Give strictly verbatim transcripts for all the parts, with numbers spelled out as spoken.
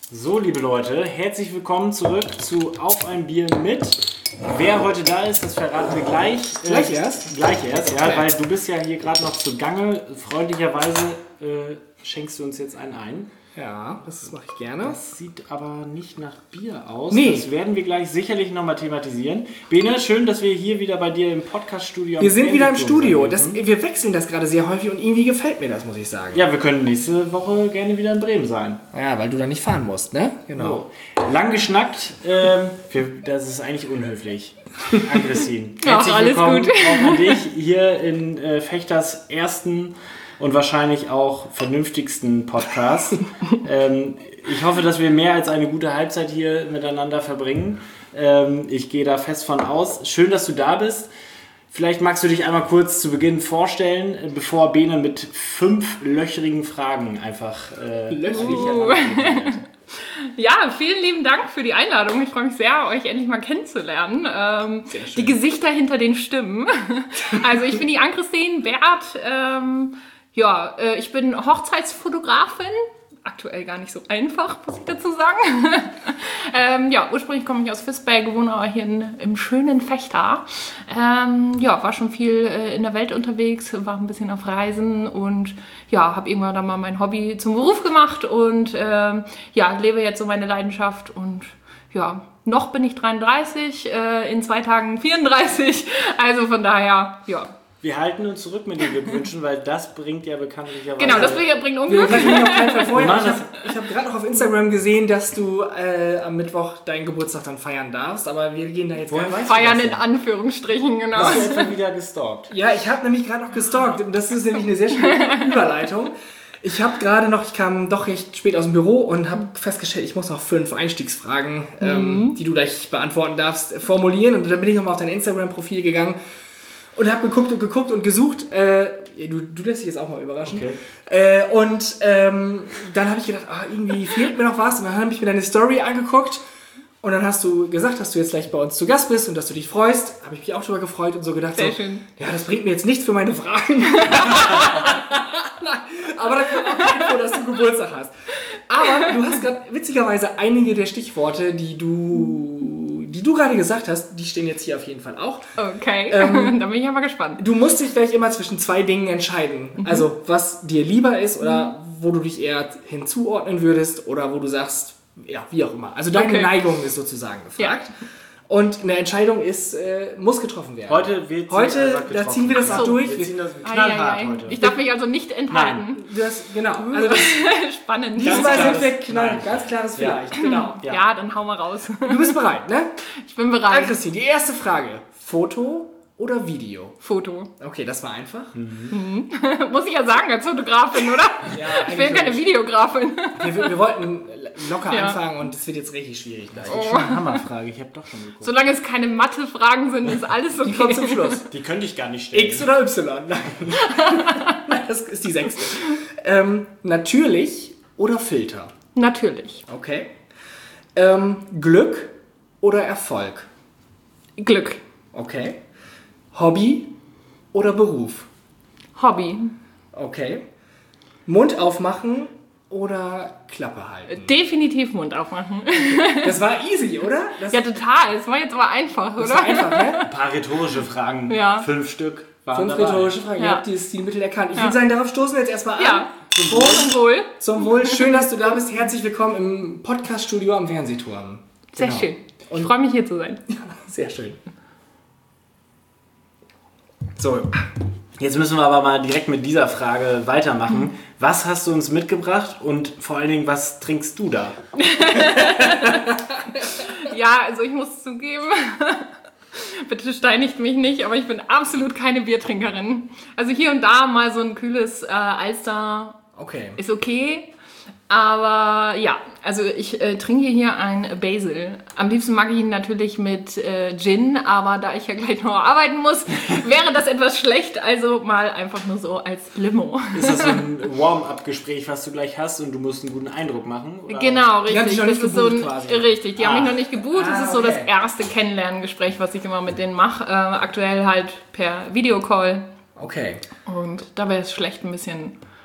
So, liebe Leute, herzlich willkommen zurück zu Auf ein Bier mit. Wer heute da ist, das verraten wir gleich. Gleich äh, erst? Gleich erst, ja, Okay. weil du bist ja hier gerade noch zugange. Freundlicherweise äh, schenkst du uns jetzt einen ein. Ja, das mache ich gerne. Das sieht aber nicht nach Bier aus. Nee. Das werden wir gleich sicherlich nochmal thematisieren. Bene, schön, dass wir hier wieder bei dir im Podcast-Studio Wir sind wieder im Fernsehturm Studio. sein Das, dürfen. wir wechseln das gerade sehr häufig und irgendwie gefällt mir das, muss ich sagen. Ja, wir können nächste Woche gerne wieder in Bremen sein. Ja, weil du da nicht fahren musst, ne? Genau. So. Lang geschnackt. Ähm, wir, das ist eigentlich unhöflich. Ann-Christine. Ja, Herzlich alles willkommen gut. auch an dich hier in äh, Fechters ersten und wahrscheinlich auch vernünftigsten Podcast. ähm, ich hoffe, dass wir mehr als eine gute Halbzeit hier miteinander verbringen. Ähm, ich gehe da fest von aus. Schön, dass du da bist. Vielleicht magst du dich einmal kurz zu Beginn vorstellen, bevor Bene mit fünf löchrigen Fragen einfach äh, Löchrig? Uh. Ja, vielen lieben Dank für die Einladung. Ich freue mich sehr, euch endlich mal kennenzulernen. Ähm, die Gesichter hinter den Stimmen. Also ich bin die Ann-Christine Bert. Ähm, ja, äh, ich bin Hochzeitsfotografin. Aktuell gar nicht so einfach, muss ich dazu sagen. ähm, ja, ursprünglich komme ich aus Visberg, wohne aber hier in, im schönen Fechter. Ähm, ja, war schon viel äh, in der Welt unterwegs, war ein bisschen auf Reisen und ja, habe irgendwann dann mal mein Hobby zum Beruf gemacht und ähm, ja, lebe jetzt so meine Leidenschaft und ja, noch bin ich dreiunddreißig, äh, in zwei Tagen vierunddreißig, also von daher, ja. Wir halten uns zurück mit den Glückwünschen, weil das bringt ja bekanntlicherweise... Genau, das bringt Wir bringt Unglück. lassen mich auf keinen Fall vorher. Wir Ich machen habe hab gerade noch auf Instagram gesehen, dass du äh, am Mittwoch deinen Geburtstag dann feiern darfst, aber wir gehen da jetzt Woher gar nicht. weißt du Feiern das in denn? Anführungsstrichen, genau. Hast du etwa wieder gestalkt? Ja, ich habe nämlich gerade noch gestalkt und das ist nämlich eine sehr schöne Überleitung. Ich habe gerade noch, ich kam doch recht spät aus dem Büro und habe festgestellt, ich muss noch fünf Einstiegsfragen, ähm, die du gleich beantworten darfst, formulieren. Und dann bin ich nochmal auf dein Instagram-Profil gegangen und habe geguckt und geguckt und gesucht. Äh, du, du lässt dich jetzt auch mal überraschen. Okay. Äh, und ähm, dann habe ich gedacht, ah, irgendwie fehlt mir noch was. Und dann habe ich mir deine Story angeguckt. Und dann hast du gesagt, dass du jetzt gleich bei uns zu Gast bist und dass du dich freust. Habe ich mich auch drüber gefreut und so gedacht, Sehr so, schön. ja, das bringt mir jetzt nichts für meine Fragen. Aber da kommt auch die Info, dass du Geburtstag hast. Aber du hast gerade witzigerweise einige der Stichworte, die du, die du gerade gesagt hast, die stehen jetzt hier auf jeden Fall auch. Okay, Ähm, da bin ich ja mal gespannt. Du musst dich gleich immer zwischen zwei Dingen entscheiden. Also, was dir lieber ist oder wo du dich eher hinzuordnen würdest oder wo du sagst, ja, wie auch immer. Also deine Okay. Neigung ist sozusagen gefragt. Und eine Entscheidung ist, äh, muss getroffen werden. Heute wird sie Heute, einfach da getroffen. ziehen wir das auch So. durch. Wir ziehen das Ei, knallhart ei, ei. heute. Ich darf mich also nicht enthalten. Das, genau. Also das, Spannend. diesmal klares sind wir knall, Nein. ganz klares Ja. Vielleicht. Genau. Ja. Ja. dann hau mal raus. Du bist bereit, ne? Ich bin bereit. Ann-Christine, die erste Frage. Foto oder Video? Foto. Okay, das war einfach. Muss ich ja sagen, als Fotografin, oder? Ja, Ich bin keine eigentlich Videografin. wir, wir wollten locker Ja. anfangen und es wird jetzt richtig schwierig gleich. Oh. Schon eine Hammerfrage, ich habe doch schon geguckt. Solange es keine Mathe-Fragen sind, ist alles okay. Die kommt zum Schluss. Die könnte ich gar nicht stellen. X oder Y? Nein. Nein, das ist die sechste. Ähm, natürlich oder Filter? Natürlich. Okay. Ähm, Glück oder Erfolg? Glück. Okay. Hobby oder Beruf? Hobby. Okay. Mund aufmachen oder Klappe halten? Definitiv Mund aufmachen. Das war easy, oder? Das, Ja, total. Es war jetzt aber einfach, das oder? war einfach, ne? Ein paar rhetorische Fragen. Ja. Fünf Stück waren Fünf dabei. rhetorische Fragen. Ihr Ja. habt dieses Stilmittel erkannt. Ich Ja. würde sagen, darauf stoßen wir jetzt erstmal an. Ja. Zum Wohl. Zum Wohl. Zum Wohl. Schön, dass du da bist. Herzlich willkommen im Podcast-Studio am Fernsehturm. Sehr Genau. schön. Ich freue mich, hier zu sein. Sehr schön. So, Jetzt müssen wir aber mal direkt mit dieser Frage weitermachen. Was hast du uns mitgebracht und vor allen Dingen, was trinkst du da? Ja, also ich muss zugeben, bitte steinigt mich nicht, aber ich bin absolut keine Biertrinkerin. Also hier und da mal so ein kühles äh, Alster okay. ist okay. Aber ja, also ich äh, trinke hier ein Basil. Am liebsten mag ich ihn natürlich mit äh, Gin, aber da ich ja gleich noch arbeiten muss, wäre das etwas schlecht. Also mal einfach nur so als Limo. Ist das so ein Warm-up-Gespräch, was du gleich hast und du musst einen guten Eindruck machen? Oder? Genau, Die haben richtig. dich noch nicht das ist so ein, gebucht quasi. richtig, die haben Ah. mich noch nicht gebucht. Das Ah, ist so das okay. erste Kennenlerngespräch, was ich immer mit denen mache. Äh, aktuell halt per Videocall. Okay. Und da wäre es schlecht, ein bisschen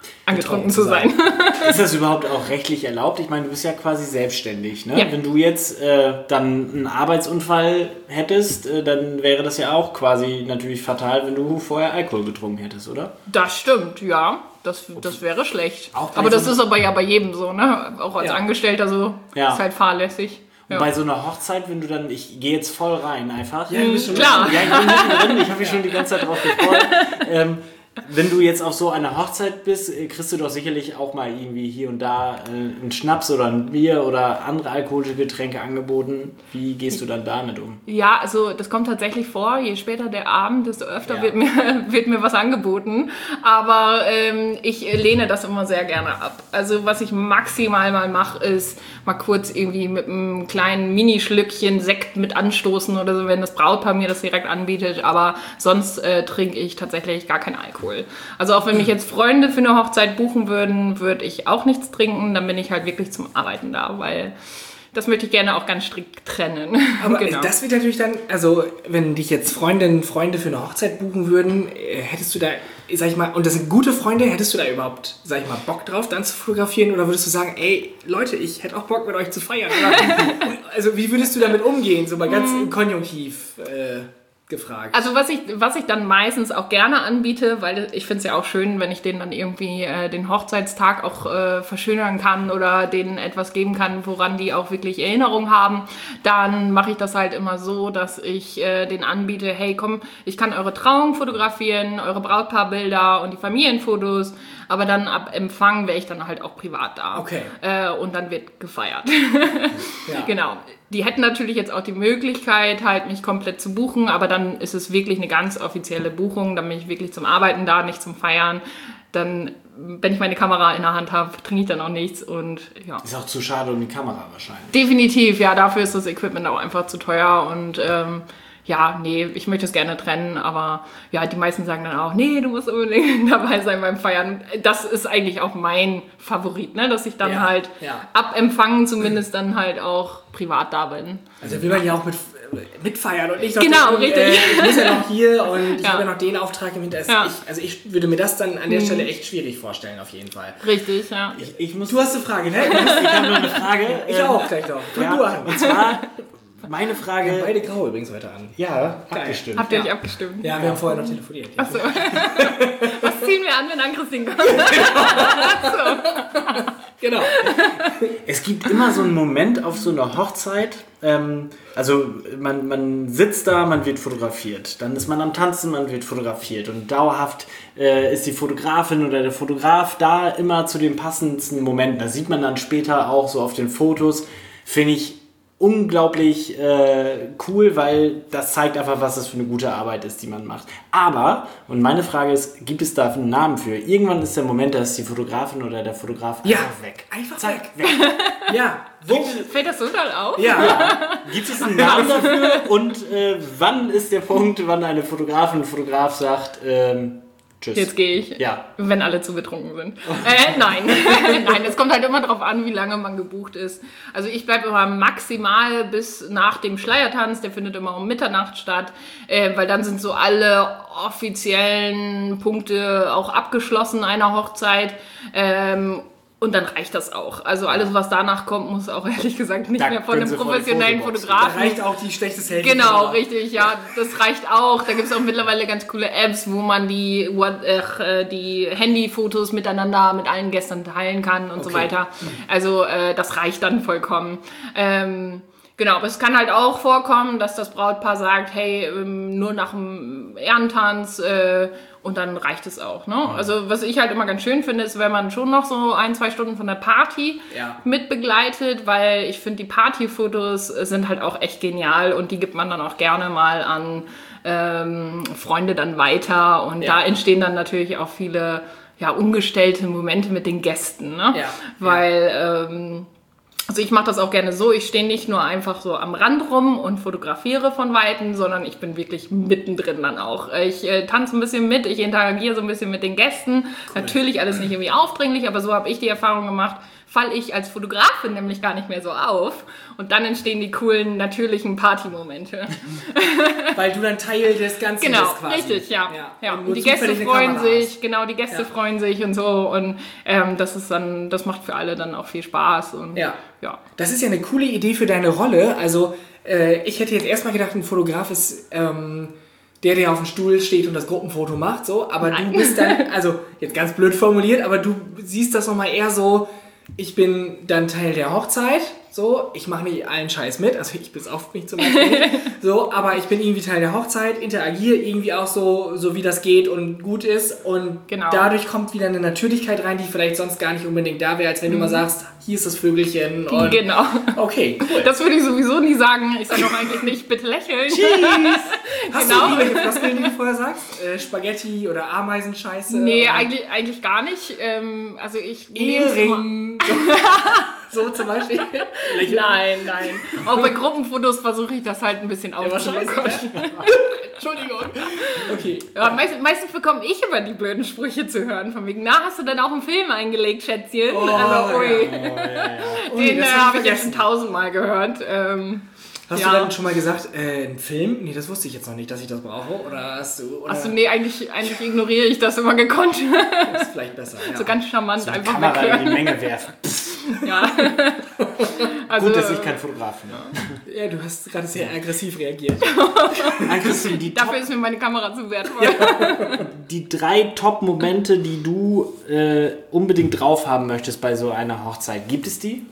angetrunken zu sein. Ist das überhaupt auch rechtlich erlaubt? Ich meine, du bist ja quasi selbstständig. Ne? Ja. Wenn du jetzt äh, dann einen Arbeitsunfall hättest, äh, dann wäre das ja auch quasi natürlich fatal, wenn du vorher Alkohol getrunken hättest, oder? Das stimmt, ja. Das, das wäre schlecht. Auch bei aber das so ist aber ja bei jedem so, ne? Auch als Ja. Angestellter so. Ja. Ist halt fahrlässig. Und Ja. bei so einer Hochzeit, wenn du dann, ich gehe jetzt voll rein einfach. Ja, du bist schon Klar. Ja, ich bin mittendrin, ich habe mich schon die ganze Zeit drauf gefreut. Ähm, wenn du jetzt auf so einer Hochzeit bist, äh, kriegst du doch sicherlich auch mal irgendwie hier und da äh, einen Schnaps oder ein Bier oder andere alkoholische Getränke angeboten. Wie gehst du dann damit um? Ja, also das kommt tatsächlich vor. Je später der Abend, desto öfter Ja. wird, mir, wird mir was angeboten. Aber ähm, ich lehne das immer sehr gerne ab. Also was ich maximal mal mache, ist mal kurz irgendwie mit einem kleinen Minischlückchen Sekt mit anstoßen oder so, wenn das Brautpaar mir das direkt anbietet. Aber sonst äh, trinke ich tatsächlich gar keinen Alkohol. Also auch wenn mich jetzt Freunde für eine Hochzeit buchen würden, würde ich auch nichts trinken. Dann bin ich halt wirklich zum Arbeiten da, weil das möchte ich gerne auch ganz strikt trennen. Aber Genau. das wird natürlich dann, also wenn dich jetzt Freundinnen, Freunde für eine Hochzeit buchen würden, äh, hättest du da, sag ich mal, und das sind gute Freunde, hättest du da überhaupt, sag ich mal, Bock drauf, dann zu fotografieren? Oder würdest du sagen, ey, Leute, ich hätte auch Bock mit euch zu feiern? Oder, also wie würdest du damit umgehen, so mal ganz im Konjunktiv äh, gefragt? Also was ich, was ich dann meistens auch gerne anbiete, weil ich finde es ja auch schön, wenn ich denen dann irgendwie äh, den Hochzeitstag auch äh, verschönern kann oder denen etwas geben kann, woran die auch wirklich Erinnerung haben, dann mache ich das halt immer so, dass ich äh, denen anbiete, hey komm, ich kann eure Trauung fotografieren, eure Brautpaarbilder und die Familienfotos, aber dann ab Empfang wäre ich dann halt auch privat da. Okay. Äh, und dann wird gefeiert. Ja. Genau. Die hätten natürlich jetzt auch die Möglichkeit, halt mich komplett zu buchen, aber dann ist es wirklich eine ganz offizielle Buchung, dann bin ich wirklich zum Arbeiten da, nicht zum Feiern. Dann, wenn ich meine Kamera in der Hand habe, trinke ich dann auch nichts und ja. Ist auch zu schade um die Kamera wahrscheinlich. Definitiv, ja, dafür ist das Equipment auch einfach zu teuer und ähm, ja, nee, ich möchte es gerne trennen, aber ja, die meisten sagen dann auch, nee, du musst unbedingt dabei sein beim Feiern. Das ist eigentlich auch mein Favorit, ne, dass ich dann Ja, halt ja. ab Empfangen zumindest dann halt auch privat da bin. Also will man ja auch mit, mitfeiern und nicht noch Genau, denken, richtig. Äh, ich muss ja noch hier und ich Ja. habe ja noch den Auftrag im Hintergrund. Ja. Ich, also ich würde mir das dann an der Stelle echt schwierig vorstellen, auf jeden Fall. Richtig, ja. Ich, ich, muss, Du hast eine Frage, ne? ich habe noch eine Frage. Ich Ähm, auch gleich noch. Fang Ja, du an. und zwar, meine Frage... Beide grau übrigens heute an. Ja, abgestimmt. Habt ihr euch Ja. abgestimmt? Ja, wir haben vorher noch telefoniert. Ja. Achso. Was ziehen wir an, wenn Ann-Christine kommt? Genau. Es gibt immer so einen Moment auf so einer Hochzeit, ähm, also man, man sitzt da, man wird fotografiert, dann ist man am Tanzen, man wird fotografiert und dauerhaft äh, ist die Fotografin oder der Fotograf da immer zu den passendsten Momenten. Das sieht man dann später auch so auf den Fotos, finde ich unglaublich äh, cool, weil das zeigt einfach, was das für eine gute Arbeit ist, die man macht. Aber, und meine Frage ist, gibt es da einen Namen für? Irgendwann ist der Moment, da ist die Fotografin oder der Fotograf Ja, einfach weg. einfach Zack, weg. weg. Ja. Wo? Fällt das so total auf? Ja. Gibt es einen Namen dafür? Und äh, wann ist der Punkt, wann eine Fotografin, ein Fotograf sagt, ähm, tschüss. Jetzt gehe ich, Ja. wenn alle zu betrunken sind. Äh, nein. Nein, es kommt halt immer darauf an, wie lange man gebucht ist. Also ich bleibe immer maximal bis nach dem Schleiertanz, der findet immer um Mitternacht statt, äh, weil dann sind so alle offiziellen Punkte auch abgeschlossen einer Hochzeit. Ähm, Und dann reicht das auch. Also alles, was danach kommt, muss auch ehrlich gesagt nicht Da mehr von können einem Sie vor die professionellen Fotobox. Da Fotografen. reicht auch die schlechte Selfie. Genau, richtig, ja, das reicht auch. Da gibt es auch mittlerweile ganz coole Apps, wo man die, äh, die Handyfotos miteinander mit allen Gästen teilen kann und so Okay. weiter. Also äh, das reicht dann vollkommen. Ähm, Genau, aber es kann halt auch vorkommen, dass das Brautpaar sagt, hey, ähm, nur nach dem Ehrentanz äh, und dann reicht es auch. Ne? Also was ich halt immer ganz schön finde, ist, wenn man schon noch so ein, zwei Stunden von der Party Ja. mit begleitet, weil ich finde, die Partyfotos sind halt auch echt genial und die gibt man dann auch gerne mal an ähm, Freunde dann weiter und Ja. da entstehen dann natürlich auch viele ja, ungestellte Momente mit den Gästen, ne? Ja. Weil ähm, also ich mache das auch gerne so, ich stehe nicht nur einfach so am Rand rum und fotografiere von Weitem, sondern ich bin wirklich mittendrin dann auch. Ich äh, tanze ein bisschen mit, ich interagiere so ein bisschen mit den Gästen. Natürlich alles nicht irgendwie aufdringlich, aber so habe ich die Erfahrung gemacht, falle ich als Fotografin nämlich gar nicht mehr so auf. Und dann entstehen die coolen, natürlichen Partymomente. Weil du dann Teil des Ganzen genau, bist quasi. Richtig, ja. ja. ja. Und, und die Gäste freuen sich, hast. genau, die Gäste ja. freuen sich und so. Und ähm, das ist dann, das macht für alle dann auch viel Spaß. Und, ja. ja. Das ist ja eine coole Idee für deine Rolle. Also äh, ich hätte jetzt erstmal gedacht, ein Fotograf ist ähm, der, der auf dem Stuhl steht und das Gruppenfoto macht, so. Aber Nein. du bist dann, also jetzt ganz blöd formuliert, aber du siehst das nochmal eher so, ich bin dann Teil der Hochzeit, so, ich mache nicht allen Scheiß mit, also ich bis auf mich zum Beispiel nicht, so, aber ich bin irgendwie Teil der Hochzeit, interagiere irgendwie auch so, so wie das geht und gut ist und genau. dadurch kommt wieder eine Natürlichkeit rein, die vielleicht sonst gar nicht unbedingt da wäre, als wenn mhm. du mal sagst, hier ist das Vögelchen und genau. Okay, cool. Das würde ich sowieso nie sagen, ich sage doch eigentlich nicht, bitte lächeln. Cheese! Hast genau. du irgendwelche Floskeln, die du vorher sagst? Äh, Spaghetti oder Ameisenscheiße? Nee, oder? Eigentlich, eigentlich gar nicht, ähm, also ich... Ehering! So zum Beispiel? Nein, nein. Auch bei Gruppenfotos versuche ich das halt ein bisschen aufzubekommen. Entschuldigung. Okay. Ja, meistens, meistens bekomme ich immer die blöden Sprüche zu hören. Von wegen, na, hast du denn auch einen Film eingelegt, Schätzchen? Oh, also, ui. Ja. Oh, ja, ja. Den äh, habe ich jetzt schon tausendmal gehört. Ähm, Hast ja. du dann schon mal gesagt, äh, ein Film? Nee, das wusste ich jetzt noch nicht, dass ich das brauche. Oder hast du... Oder? Achso, nee, eigentlich, eigentlich ignoriere ich das immer gekonnt. Das ist vielleicht besser, ja. So ganz charmant so einfach Kamera weghören. in die Menge werfen. Ja. Also, gut, dass ich kein Fotograf bin. Ja, du hast gerade sehr aggressiv reagiert. Aggressiv, die Dafür Top, ist mir meine Kamera zu wertvoll. die drei Top-Momente, die du äh, unbedingt drauf haben möchtest bei so einer Hochzeit, gibt es die?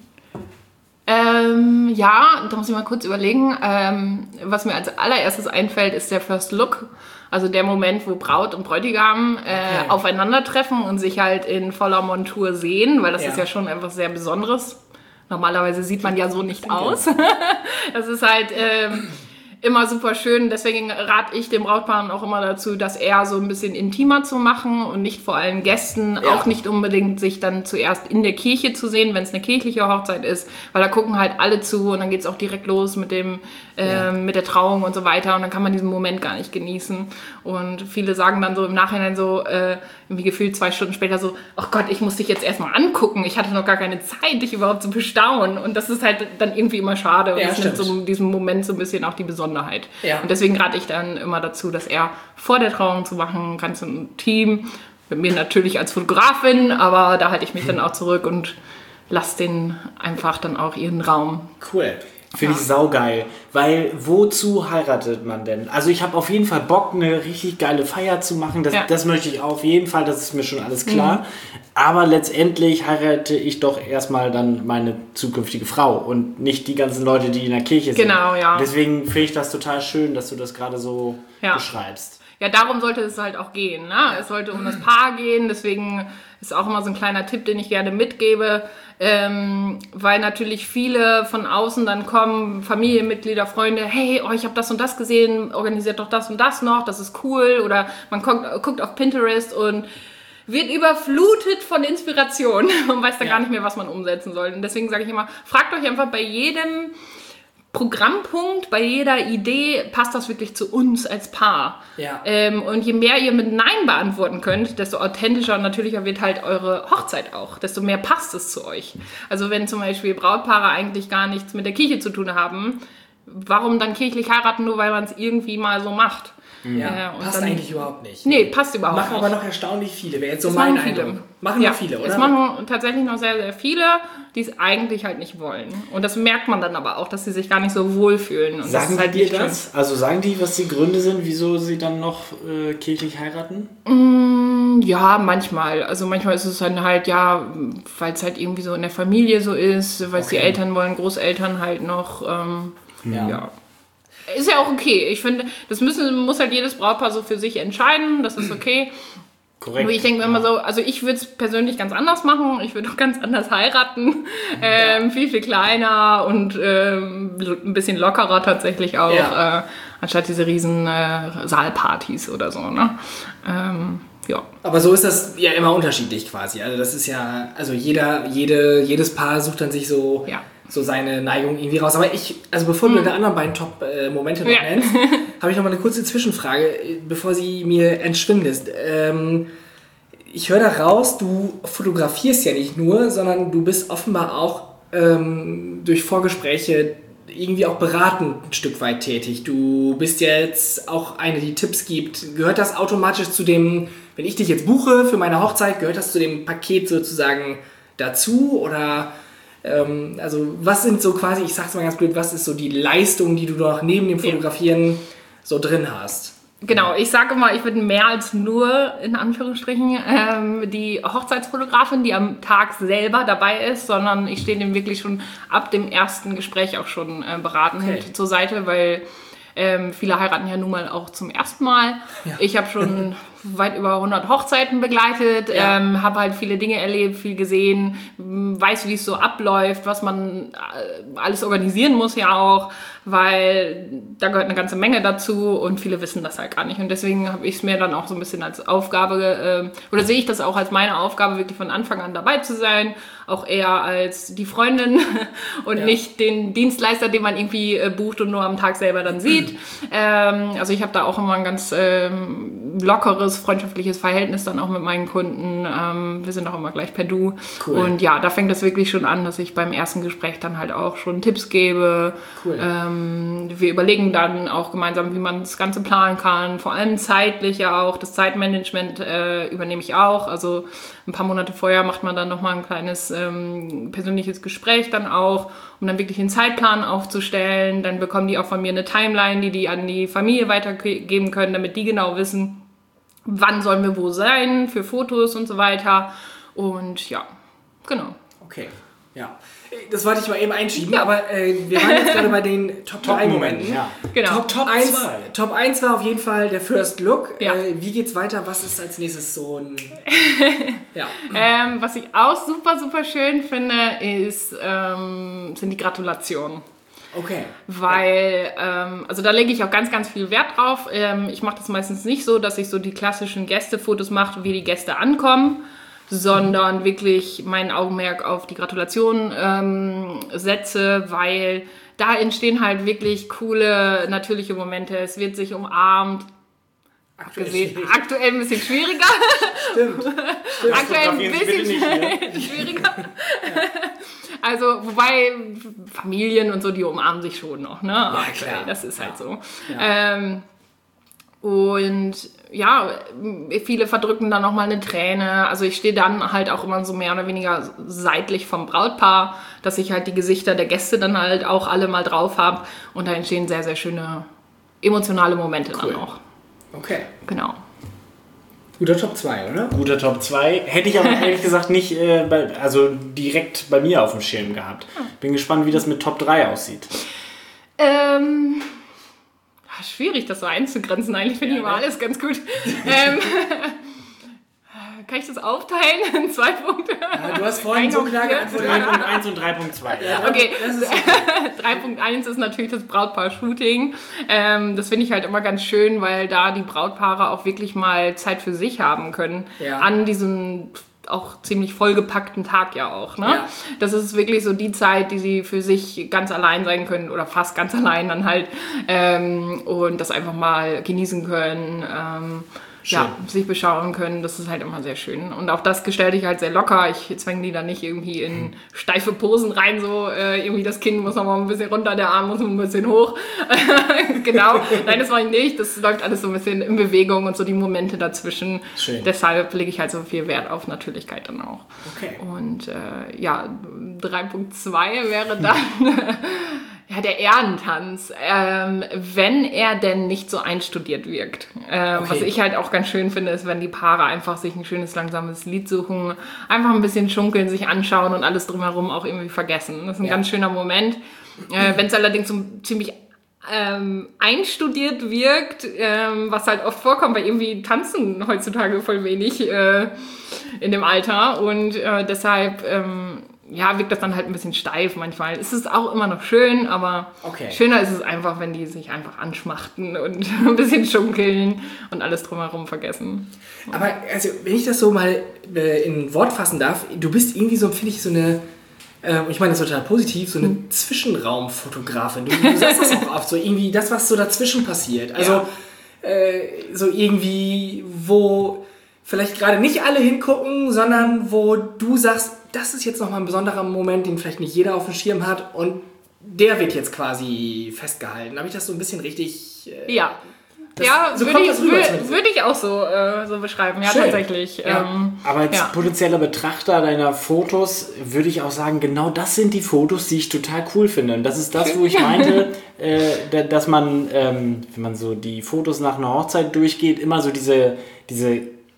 Ähm, ja, da muss ich mal kurz überlegen. Ähm, was mir als allererstes einfällt, ist der First Look. Also der Moment, wo Braut und Bräutigam äh, okay. aufeinandertreffen und sich halt in voller Montur sehen, weil das ja. ist ja schon etwas sehr Besonderes. Normalerweise sieht man ja so nicht aus. Das ist halt ähm, immer super schön. Deswegen rate ich dem Brautpaar auch immer dazu, das eher so ein bisschen intimer zu machen und nicht vor allen Gästen, ja. auch nicht unbedingt sich dann zuerst in der Kirche zu sehen, wenn es eine kirchliche Hochzeit ist, weil da gucken halt alle zu und dann geht es auch direkt los mit dem äh, ja. mit der Trauung und so weiter und dann kann man diesen Moment gar nicht genießen. Und viele sagen dann so im Nachhinein so, äh, irgendwie gefühlt zwei Stunden später so, ach Gott, ich muss dich jetzt erstmal angucken, ich hatte noch gar keine Zeit, dich überhaupt zu bestaunen. Und das ist halt dann irgendwie immer schade. Und ja, das nimmt so in diesem Moment so ein bisschen auch die Besonderheit. Ja. Und deswegen rate ich dann immer dazu, das eher vor der Trauung zu machen, ganz im Team. Mit mir natürlich als Fotografin, aber da halte ich mich dann auch zurück und lasse denen einfach dann auch ihren Raum. Cool. Finde ich saugeil, weil wozu heiratet man denn? Also ich habe auf jeden Fall Bock, eine richtig geile Feier zu machen, das, ja. das möchte ich auf jeden Fall, das ist mir schon alles klar, mhm. aber letztendlich heirate ich doch erstmal dann meine zukünftige Frau und nicht die ganzen Leute, die in der Kirche sind. Genau, ja. Deswegen finde ich das total schön, dass du das gerade so ja. beschreibst. Ja, darum sollte es halt auch gehen, ne? Es sollte um das Paar gehen, deswegen ist auch immer so ein kleiner Tipp, den ich gerne mitgebe, ähm, weil natürlich viele von außen dann kommen, Familienmitglieder, Freunde, hey, oh, ich habe das und das gesehen, organisiert doch das und das noch, das ist cool, oder man guckt, guckt auf Pinterest und wird überflutet von Inspiration und weiß dann ja. gar nicht mehr, was man umsetzen soll. Und deswegen sage ich immer, fragt euch einfach bei jedem Programmpunkt, bei jeder Idee, passt das wirklich zu uns als Paar? Ja. Ähm, und je mehr ihr mit Nein beantworten könnt, desto authentischer und natürlicher wird halt eure Hochzeit auch. Desto mehr passt es zu euch. Also wenn zum Beispiel Brautpaare eigentlich gar nichts mit der Kirche zu tun haben, warum dann kirchlich heiraten, nur weil man es irgendwie mal so macht? Ja, äh, und passt dann, eigentlich überhaupt nicht. Nee, passt überhaupt machen nicht. Machen aber noch erstaunlich viele. Wäre jetzt so das mein machen Eindruck. Viele. Machen ja, noch viele, oder? Es machen tatsächlich noch sehr, sehr viele, die es eigentlich halt nicht wollen. Und das merkt man dann aber auch, dass sie sich gar nicht so wohlfühlen. Und sagen das ist halt die das? Schön. Also sagen die, was die Gründe sind, wieso sie dann noch äh, kirchlich heiraten? Mm, ja, manchmal. Also manchmal ist es dann halt, ja, weil es halt irgendwie so in der Familie so ist, weil es okay. die Eltern wollen, Großeltern halt noch. Ähm, ja. ja. Ist ja auch okay. Ich finde, das müssen, muss halt jedes Brautpaar so für sich entscheiden. Das ist okay. Korrekt. Aber ich denke mir immer so, also ich würde es persönlich ganz anders machen. Ich würde auch ganz anders heiraten. Ähm, ja. Viel, viel kleiner und ähm, ein bisschen lockerer tatsächlich auch. Ja. Äh, anstatt diese riesen äh, Saalpartys oder so. Ne? Ähm, ja. Aber so ist das ja immer unterschiedlich quasi. Also das ist ja, also jeder, jede, jedes Paar sucht dann sich so... Ja. so seine Neigung irgendwie raus. Aber ich, also bevor du hm. deine anderen beiden Top-Momente noch ja. nennst, habe ich noch mal eine kurze Zwischenfrage, bevor sie mir entschwimmen lässt. Ähm, ich höre da raus, du fotografierst ja nicht nur, sondern du bist offenbar auch ähm, durch Vorgespräche irgendwie auch beratend ein Stück weit tätig. Du bist jetzt auch eine, die Tipps gibt. Gehört das automatisch zu dem, wenn ich dich jetzt buche für meine Hochzeit, gehört das zu dem Paket sozusagen dazu? Oder, ähm, also was sind so quasi, ich sag's mal ganz blöd, was ist so die Leistung, die du noch neben dem Fotografieren so drin hast? Genau, ich sage immer, ich bin mehr als nur, in Anführungsstrichen, ähm, die Hochzeitsfotografin, die am Tag selber dabei ist, sondern ich stehe dem wirklich schon ab dem ersten Gespräch auch schon äh, beratend Okay. zur Seite, weil ähm, viele heiraten ja nun mal auch zum ersten Mal. Ja. Ich habe schon weit über hundert Hochzeiten begleitet, Ja. ähm, habe halt viele Dinge erlebt, viel gesehen, m, weiß, wie es so abläuft, was man äh, alles organisieren muss ja auch, weil da gehört eine ganze Menge dazu und viele wissen das halt gar nicht. Und deswegen habe ich es mir dann auch so ein bisschen als Aufgabe, äh, oder sehe ich das auch als meine Aufgabe, wirklich von Anfang an dabei zu sein, auch eher als die Freundin und Ja. nicht den Dienstleister, den man irgendwie äh, bucht und nur am Tag selber dann sieht. ähm, also ich habe da auch immer ein ganz ähm, lockeres, freundschaftliches Verhältnis dann auch mit meinen Kunden. Ähm, wir sind auch immer gleich per Du. Cool. Und ja, da fängt das wirklich schon an, dass ich beim ersten Gespräch dann halt auch schon Tipps gebe. Cool. Ähm, wir überlegen dann auch gemeinsam, wie man das Ganze planen kann. Vor allem zeitlich ja auch. Das Zeitmanagement äh, übernehme ich auch. Also ein paar Monate vorher macht man dann nochmal ein kleines ähm, persönliches Gespräch dann auch, um dann wirklich einen Zeitplan aufzustellen. Dann bekommen die auch von mir eine Timeline, die die an die Familie weitergeben können, damit die genau wissen, wann sollen wir wo sein, für Fotos und so weiter. Und ja, genau. Okay, ja. Das wollte ich mal eben einschieben, aber äh, wir waren jetzt gerade bei den Top drei Momenten. ja. Genau. Top, Top, eins, Top eins war auf jeden Fall der First Look. Ja. Äh, wie geht's weiter? Was ist als nächstes so ein... ja. Ähm, was ich auch super, super schön finde, ist, ähm, sind die Gratulationen. Okay. Weil, ähm, also da lege ich auch ganz, ganz viel Wert drauf. Ähm, ich mache das meistens nicht so, dass ich so die klassischen Gästefotos mache, wie die Gäste ankommen, sondern wirklich mein Augenmerk auf die Gratulation ähm, setze, weil da entstehen halt wirklich coole, natürliche Momente. Es wird sich umarmt. Aktuell, Gesehen. Aktuell ein bisschen schwieriger. Stimmt. Stimmt. Aktuell ein Fotografieren Sie bisschen bitte nicht, schwieriger. Also, wobei Familien und so, die umarmen sich schon noch, ne? Ja, Aktuell, klar. das ist halt Ja. so. Ähm, und ja, viele verdrücken dann nochmal eine Träne. Also ich stehe dann halt auch immer so mehr oder weniger seitlich vom Brautpaar, dass ich halt die Gesichter der Gäste dann halt auch alle mal drauf habe. Und da entstehen sehr, sehr schöne emotionale Momente Cool. dann auch. Okay. Genau. Guter Top zwei, oder? Guter Top zwei. Hätte ich aber ehrlich gesagt nicht äh, bei, also direkt bei mir auf dem Schirm gehabt. Bin gespannt, wie das mit Top drei aussieht. Ähm, schwierig, das so einzugrenzen. Eigentlich finde ich Ja, immer ne? alles ganz gut. ähm, kann ich das aufteilen in zwei Punkte? Ja, du hast vorhin so klar geantwortet. drei Punkt eins und drei Punkt zwei. Ja. Okay, Das ist drei Punkt eins ist natürlich das Brautpaar-Shooting. Ähm, das finde ich halt immer ganz schön, weil da die Brautpaare auch wirklich mal Zeit für sich haben können. Ja. An diesem auch ziemlich vollgepackten Tag ja auch. Ne? Ja. Das ist wirklich so die Zeit, die sie für sich ganz allein sein können oder fast ganz allein dann halt ähm, und das einfach mal genießen können. Ähm, ja, sich beschauen können, das ist halt immer sehr schön. Und auch das gestalte ich halt sehr locker. Ich zwänge die dann nicht irgendwie in steife Posen rein, so äh, irgendwie das Kinn muss noch mal ein bisschen runter, der Arm muss noch ein bisschen hoch. Genau, nein, das mache ich nicht. Das läuft alles so ein bisschen in Bewegung und so die Momente dazwischen. Schön. Deshalb lege ich halt so viel Wert auf Natürlichkeit dann auch. Okay. Und äh, ja, drei Punkt zwei wäre dann ja, der Ehrentanz, ähm, wenn er denn nicht so einstudiert wirkt. Ähm, Okay. Was ich halt auch ganz schön finde, ist, wenn die Paare einfach sich ein schönes, langsames Lied suchen, einfach ein bisschen schunkeln, sich anschauen und alles drumherum auch irgendwie vergessen. Das ist ein Ja. ganz schöner Moment. Äh, wenn es allerdings so ziemlich ähm, einstudiert wirkt, ähm, was halt oft vorkommt, weil irgendwie tanzen heutzutage voll wenig äh, in dem Alter und äh, deshalb ähm, ja, wirkt das dann halt ein bisschen steif manchmal. Es ist auch immer noch schön, aber Okay. schöner ist es einfach, wenn die sich einfach anschmachten und ein bisschen schunkeln und alles drumherum vergessen. Aber also, wenn ich das so mal äh, in Wort fassen darf, du bist irgendwie so, finde ich, so eine, äh, ich meine das total positiv, so eine Hm. Zwischenraumfotografin. Du, du sagst das auch oft, so irgendwie das, was so dazwischen passiert. Also Ja. äh, so irgendwie, wo vielleicht gerade nicht alle hingucken, sondern wo du sagst, das ist jetzt nochmal ein besonderer Moment, den vielleicht nicht jeder auf dem Schirm hat und der wird jetzt quasi festgehalten. Habe ich das so ein bisschen richtig... Äh, ja. Das, ja, so würde ich, würd, würd ich auch so, äh, so beschreiben. Ja, schön. Tatsächlich. Ja. Ähm, Aber als ja. potenzieller Betrachter deiner Fotos würde ich auch sagen, genau das sind die Fotos, die ich total cool finde. Und das ist das, wo ich meinte, äh, dass man, ähm, wenn man so die Fotos nach einer Hochzeit durchgeht, immer so diese, diese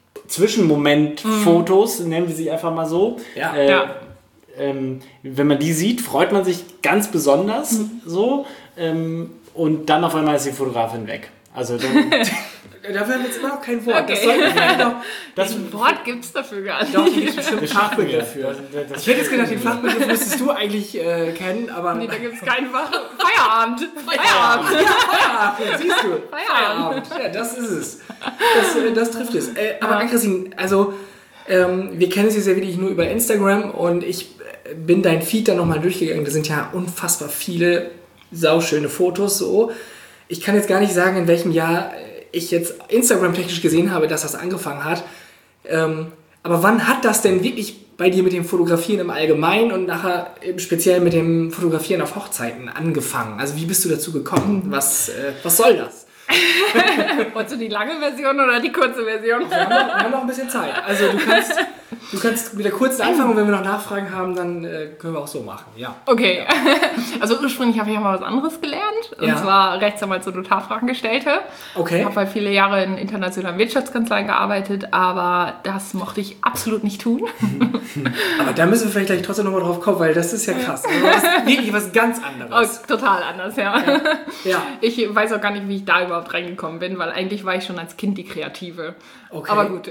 Zwischenmoment-Fotos, mhm. nennen wir sie einfach mal so. Ja. Äh, ja. Ähm, wenn man die sieht, freut man sich ganz besonders mhm. so. Ähm, und dann auf einmal ist die Fotografin weg. Also dann, dafür haben wir jetzt immer noch kein Wort. Okay. Das sollten wir noch. Das ein Wort gibt es dafür gar nicht. Doch, die gibt bestimmt einen Fachbegriff für. Ich hätte jetzt gedacht, den Fachbegriff müsstest du eigentlich äh, kennen, aber... Nee, da gibt es keinen Fach. Feierabend. Feierabend. Ja, Feierabend, siehst du. Feierabend. Ja, das ist es. Das, äh, das trifft es. Äh, aber Ann-Christine, also ähm, wir kennen es jetzt ja wirklich nur über Instagram und ich bin dein Feed da nochmal durchgegangen. Da sind ja unfassbar viele sauschöne Fotos so. Ich kann jetzt gar nicht sagen, in welchem Jahr ich jetzt Instagram-technisch gesehen habe, dass das angefangen hat. Ähm, aber wann hat das denn wirklich bei dir mit dem Fotografieren im Allgemeinen und nachher speziell mit dem Fotografieren auf Hochzeiten angefangen? Also wie bist du dazu gekommen? Was, äh, was soll das? Wolltest du die lange Version oder die kurze Version? Wir haben, noch, wir haben noch ein bisschen Zeit. Also du kannst, du kannst mit der kurzen anfangen und wenn wir noch Nachfragen haben, dann äh, können wir auch so machen. Ja. Okay. Also ursprünglich habe ich ja mal was anderes gelernt. Und ja. zwar Rechtsanwalt zur Notarfachangestellte. Okay. Ich habe halt viele Jahre in internationalen Wirtschaftskanzleien gearbeitet, aber das mochte ich absolut nicht tun. Aber da müssen wir vielleicht gleich trotzdem nochmal drauf kommen, weil das ist ja krass. Also das ist wirklich was ganz anderes. Oh, total anders, ja. ja. ja. Ich weiß auch gar nicht, wie ich da überhaupt reingekommen bin, weil eigentlich war ich schon als Kind die Kreative. Okay. Aber gut,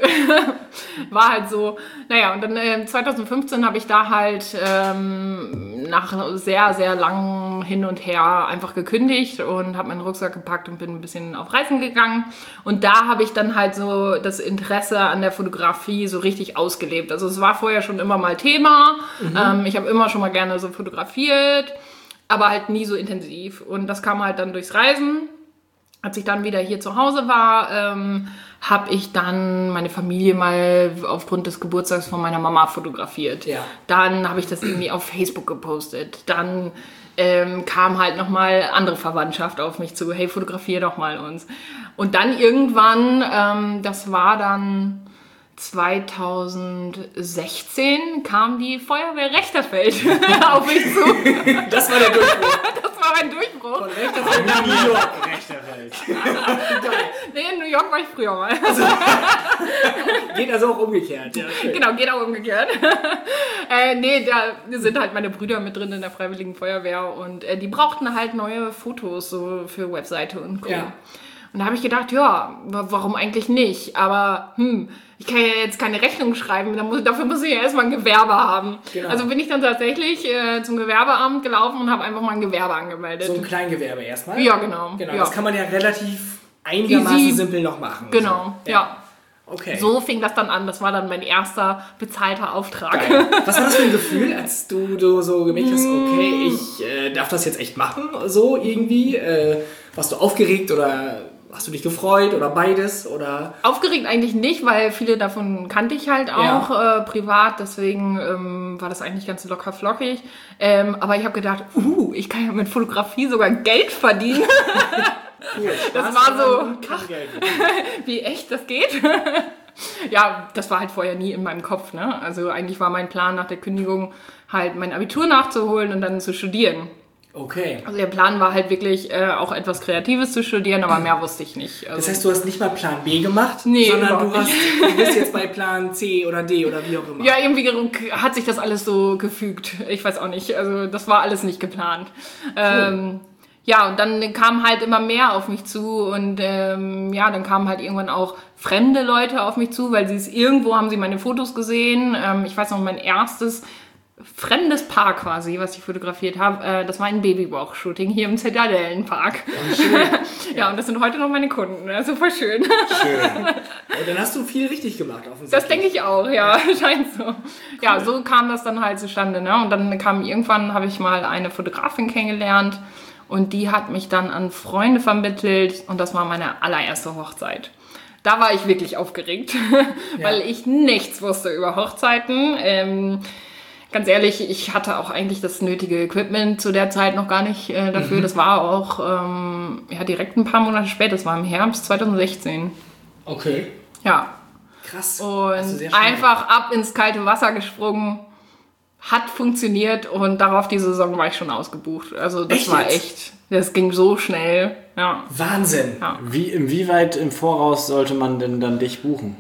war halt so. Naja, und dann äh, zwanzig fünfzehn habe ich da halt ähm, nach sehr, sehr langem Hin und Her einfach gekündigt und habe meinen Rucksack gepackt und bin ein bisschen auf Reisen gegangen. Und da habe ich dann halt so das Interesse an der Fotografie so richtig ausgelebt. Also es war vorher schon immer mal Thema. Mhm. Ähm, ich habe immer schon mal gerne so fotografiert, aber halt nie so intensiv. Und das kam halt dann durchs Reisen. Als ich dann wieder hier zu Hause war, ähm, habe ich dann meine Familie mal aufgrund des Geburtstags von meiner Mama fotografiert. Ja. Dann habe ich das irgendwie auf Facebook gepostet. Dann ähm, kam halt nochmal andere Verwandtschaft auf mich zu. Hey, fotografier doch mal uns. Und dann irgendwann, ähm, das war dann zwanzig sechzehn, kam die Feuerwehr Rechterfeld auf mich zu. Das war der Durchbruch. Das war mein Durchbruch. Von Rechterfeld nach New York. Rechterfeld. Nee, in New York war ich früher mal. Also, geht also auch umgekehrt. Ja, okay. Genau, geht auch umgekehrt. äh, nee, da sind halt meine Brüder mit drin in der Freiwilligen Feuerwehr und äh, die brauchten halt neue Fotos so für Webseite und Co. Ja. Und da habe ich gedacht, ja, warum eigentlich nicht? Aber hm, ich kann ja jetzt keine Rechnung schreiben, da muss, dafür muss ich ja erstmal ein Gewerbe haben. Genau. Also bin ich dann tatsächlich äh, zum Gewerbeamt gelaufen und habe einfach mal ein Gewerbe angemeldet. So ein Kleingewerbe erstmal? Ja, genau. genau. Ja. Das kann man ja relativ einigermaßen Easy. simpel noch machen. Genau, so. ja. ja. Okay. So fing das dann an. Das war dann mein erster bezahlter Auftrag. Geil. Was war das für ein Gefühl, als du, du so gemerkt hast, okay, ich äh, darf das jetzt echt machen, so irgendwie? Äh, warst du aufgeregt oder hast du dich gefreut oder beides? Oder? Aufgeregt eigentlich nicht, weil viele davon kannte ich halt auch ja. äh, privat. Deswegen ähm, war das eigentlich ganz locker flockig. Ähm, aber ich habe gedacht, uh, ich kann ja mit Fotografie sogar Geld verdienen. Cool. Das war so, ach, wie echt das geht. Ja, das war halt vorher nie in meinem Kopf. Ne? Also eigentlich war mein Plan nach der Kündigung halt mein Abitur nachzuholen und dann zu studieren. Okay. Also der Plan war halt wirklich äh, auch etwas Kreatives zu studieren, aber mehr wusste ich nicht. Also das heißt, du hast nicht mal Plan B gemacht, nee, sondern du, hast, du bist jetzt bei Plan C oder D oder wie auch immer. Ja, irgendwie hat sich das alles so gefügt. Ich weiß auch nicht. Also das war alles nicht geplant. Cool. Ähm, ja, und dann kam halt immer mehr auf mich zu und ähm, ja, dann kamen halt irgendwann auch fremde Leute auf mich zu, weil sie es irgendwo haben sie meine Fotos gesehen. Ähm, ich weiß noch, mein erstes fremdes Paar quasi, was ich fotografiert habe, äh, das war ein Babywalk-Shooting hier im Zitadellenpark. Oh, schön. Ja, ja, und das sind heute noch meine Kunden. Also voll schön. Schön. Und dann hast du viel richtig gemacht, offensichtlich. Das denke ich auch, ja, ja. Scheint so. Cool. Ja, so kam das dann halt zustande. Ne? Und dann kam irgendwann, habe ich mal eine Fotografin kennengelernt und die hat mich dann an Freunde vermittelt und das war meine allererste Hochzeit. Da war ich wirklich aufgeregt, ja. weil ich nichts wusste über Hochzeiten. Ähm, ganz ehrlich, ich hatte auch eigentlich das nötige Equipment zu der Zeit noch gar nicht äh, dafür. Mhm. Das war auch ähm, ja, direkt ein paar Monate später, das war im Herbst zwanzig sechzehn. Okay. Ja. Krass. Und also einfach ab ins kalte Wasser gesprungen. Hat funktioniert und darauf die Saison war ich schon ausgebucht. Also das echt war jetzt? echt, das ging so schnell. Ja. Wahnsinn. Ja. Wie, inwieweit im Voraus sollte man denn dann dich buchen?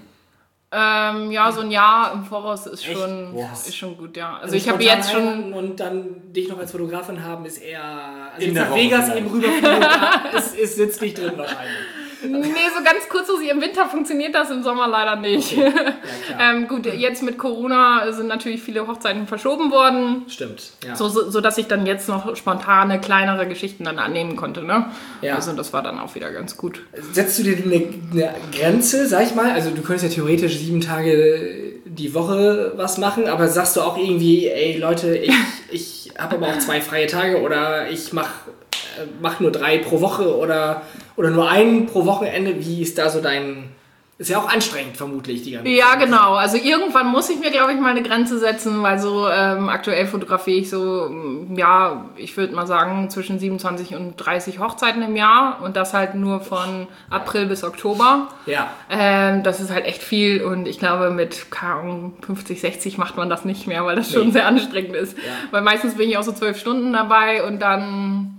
Ähm, ja, so ein Jahr im Voraus ist schon, yes. ist schon gut, ja. Also, also ich habe jetzt schon... Und dann dich noch als Fotografin haben, ist eher... Also in der nach Vegas eben rüberfliegen, ist, ist, sitzt nicht drin wahrscheinlich. Nee, so ganz kurz, so im Winter funktioniert das, im Sommer leider nicht. Okay. Ja, ähm, gut, jetzt mit Corona sind natürlich viele Hochzeiten verschoben worden. Stimmt, ja. So, so, so dass ich dann jetzt noch spontane, kleinere Geschichten dann annehmen konnte, ne? Ja. Also das war dann auch wieder ganz gut. Setzt du dir eine, eine Grenze, sag ich mal? Also du könntest ja theoretisch sieben Tage die Woche was machen, aber sagst du auch irgendwie, ey Leute, ich, ich habe aber auch zwei freie Tage oder ich mach mach nur drei pro Woche oder, oder nur einen pro Wochenende. Wie ist da so dein... Ist ja auch anstrengend, vermutlich, die ganze Zeit. Ja, genau. Also irgendwann muss ich mir, glaube ich, mal eine Grenze setzen, weil so ähm, aktuell fotografiere ich so, ja, ich würde mal sagen, zwischen siebenundzwanzig und dreißig Hochzeiten im Jahr und das halt nur von April bis Oktober. Ja. Ähm, das ist halt echt viel und ich glaube, mit fünfzig, sechzig macht man das nicht mehr, weil das schon nee. sehr anstrengend ist. Ja. Weil meistens bin ich auch so zwölf Stunden dabei und dann...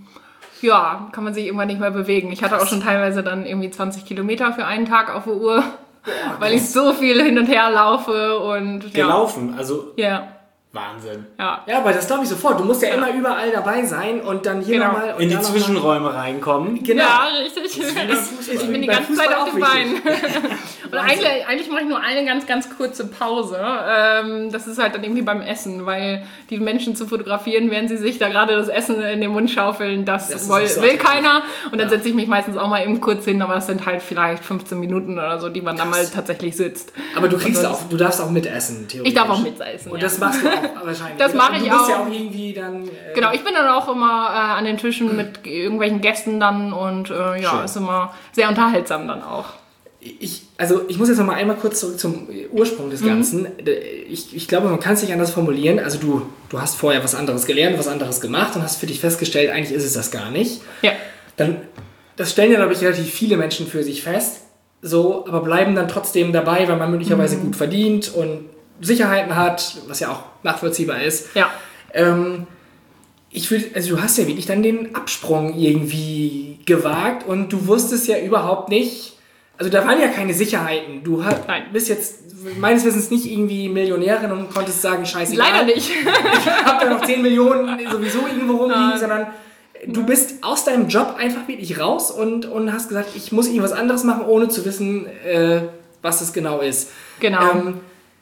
Ja, kann man sich irgendwann nicht mehr bewegen. Ich hatte auch schon teilweise dann irgendwie zwanzig Kilometer für einen Tag auf der Uhr, Boah, weil ich so viel hin und her laufe und... Gelaufen, ja. also... Ja. Wahnsinn. Ja, ja, aber das glaube ich sofort. Du musst ja, ja immer überall dabei sein und dann hier genau. nochmal... In die Zwischenräume reinkommen. Genau. Ja, richtig. Ich, ich bin die ganze Zeit auf den Beinen. Und eigentlich, eigentlich mache ich nur eine ganz, ganz kurze Pause. Ähm, das ist halt dann irgendwie beim Essen, weil die Menschen zu fotografieren, während sie sich da gerade das Essen in den Mund schaufeln, das, das will, so will keiner. Und dann ja. setze ich mich meistens auch mal eben kurz hin, aber es sind halt vielleicht fünfzehn Minuten oder so, die man Krass. dann mal tatsächlich sitzt. Aber du kriegst auch, du darfst auch mitessen, theoretisch. Ich darf auch mitessen, Und ja. das machst du auch wahrscheinlich. Das mache ich auch. Du bist auch. ja auch irgendwie dann... Äh genau, ich bin dann auch immer äh, an den Tischen mit irgendwelchen Gästen dann und äh, ja, Schön. ist immer sehr unterhaltsam dann auch. Ich, also ich muss jetzt noch mal einmal kurz zurück zum Ursprung des Ganzen. Mhm. Ich, ich glaube, man kann es nicht anders formulieren. Also du, du hast vorher was anderes gelernt, was anderes gemacht und hast für dich festgestellt, eigentlich ist es das gar nicht. Ja. Dann, das stellen ja, glaube ich, relativ viele Menschen für sich fest, so, aber bleiben dann trotzdem dabei, weil man möglicherweise mhm. gut verdient und Sicherheiten hat, was ja auch nachvollziehbar ist. Ja. Ähm, ich würde, also du hast ja wirklich dann den Absprung irgendwie gewagt und du wusstest ja überhaupt nicht, also da waren ja keine Sicherheiten. Du hast, bist jetzt meines Wissens nicht irgendwie Millionärin und konntest sagen, scheißegal. Leider nicht. Ich hab da noch zehn Millionen sowieso irgendwo rumliegen, Nein. sondern du bist aus deinem Job einfach wirklich raus und, und hast gesagt, ich muss irgendwas anderes machen, ohne zu wissen, äh, was es genau ist. Genau. Ähm,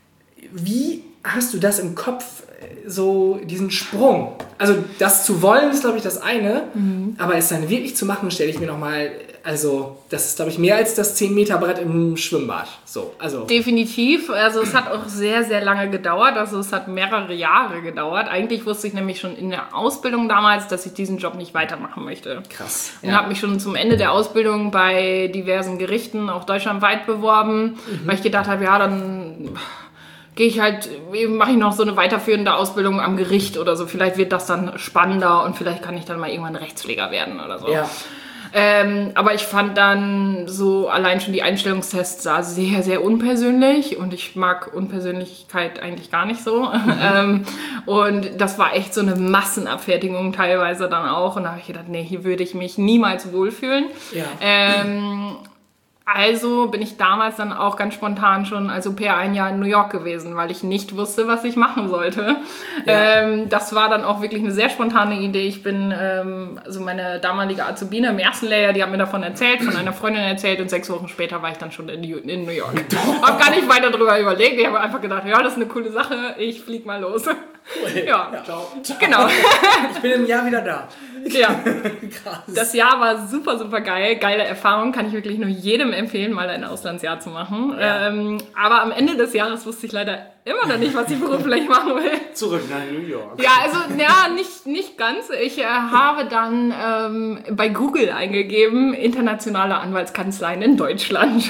wie hast du das im Kopf, so diesen Sprung? Also das zu wollen ist, glaube ich, das eine, mhm. aber es dann wirklich zu machen, stelle ich mir nochmal, also das ist, glaube ich, mehr als das zehn Meter Brett im Schwimmbad. So, also. Definitiv, also es hat auch sehr, sehr lange gedauert, also es hat mehrere Jahre gedauert. Eigentlich wusste ich nämlich schon in der Ausbildung damals, dass ich diesen Job nicht weitermachen möchte. Krass. Und ja. habe mich schon zum Ende der Ausbildung bei diversen Gerichten, auch deutschlandweit, beworben, mhm. weil ich gedacht habe, ja, dann... gehe ich halt, mache ich noch so eine weiterführende Ausbildung am Gericht oder so. Vielleicht wird das dann spannender und vielleicht kann ich dann mal irgendwann Rechtspfleger werden oder so. Ja. Ähm, aber ich fand dann so allein schon die Einstellungstests sah sehr, sehr unpersönlich und ich mag Unpersönlichkeit eigentlich gar nicht so. Mhm. ähm, und das war echt so eine Massenabfertigung teilweise dann auch und da habe ich gedacht, nee, hier würde ich mich niemals wohlfühlen. Ja. Ähm, Also bin ich damals dann auch ganz spontan schon als Au pair ein Jahr in New York gewesen, weil ich nicht wusste, was ich machen sollte. Ja. Ähm, das war dann auch wirklich eine sehr spontane Idee. Ich bin, ähm, also meine damalige Azubine im ersten Lehrjahr, die hat mir davon erzählt, von einer Freundin erzählt und sechs Wochen später war ich dann schon in, in New York. Hab gar nicht weiter drüber überlegt. Ich habe einfach gedacht, ja, das ist eine coole Sache, ich flieg mal los. Cool. Ja, ja. Ciao. Ciao. Genau. Ich bin im Jahr wieder da. Ja. Krass. Das Jahr war super, super geil. Geile Erfahrung. Kann ich wirklich nur jedem empfehlen, mal ein Auslandsjahr zu machen. Ja. Ähm, aber am Ende des Jahres wusste ich leider immer noch nicht, was ich beruflich machen will. Zurück nach New York. Ja, also, ja, nicht, nicht ganz. Ich äh, habe dann ähm, bei Google eingegeben, internationale Anwaltskanzleien in Deutschland.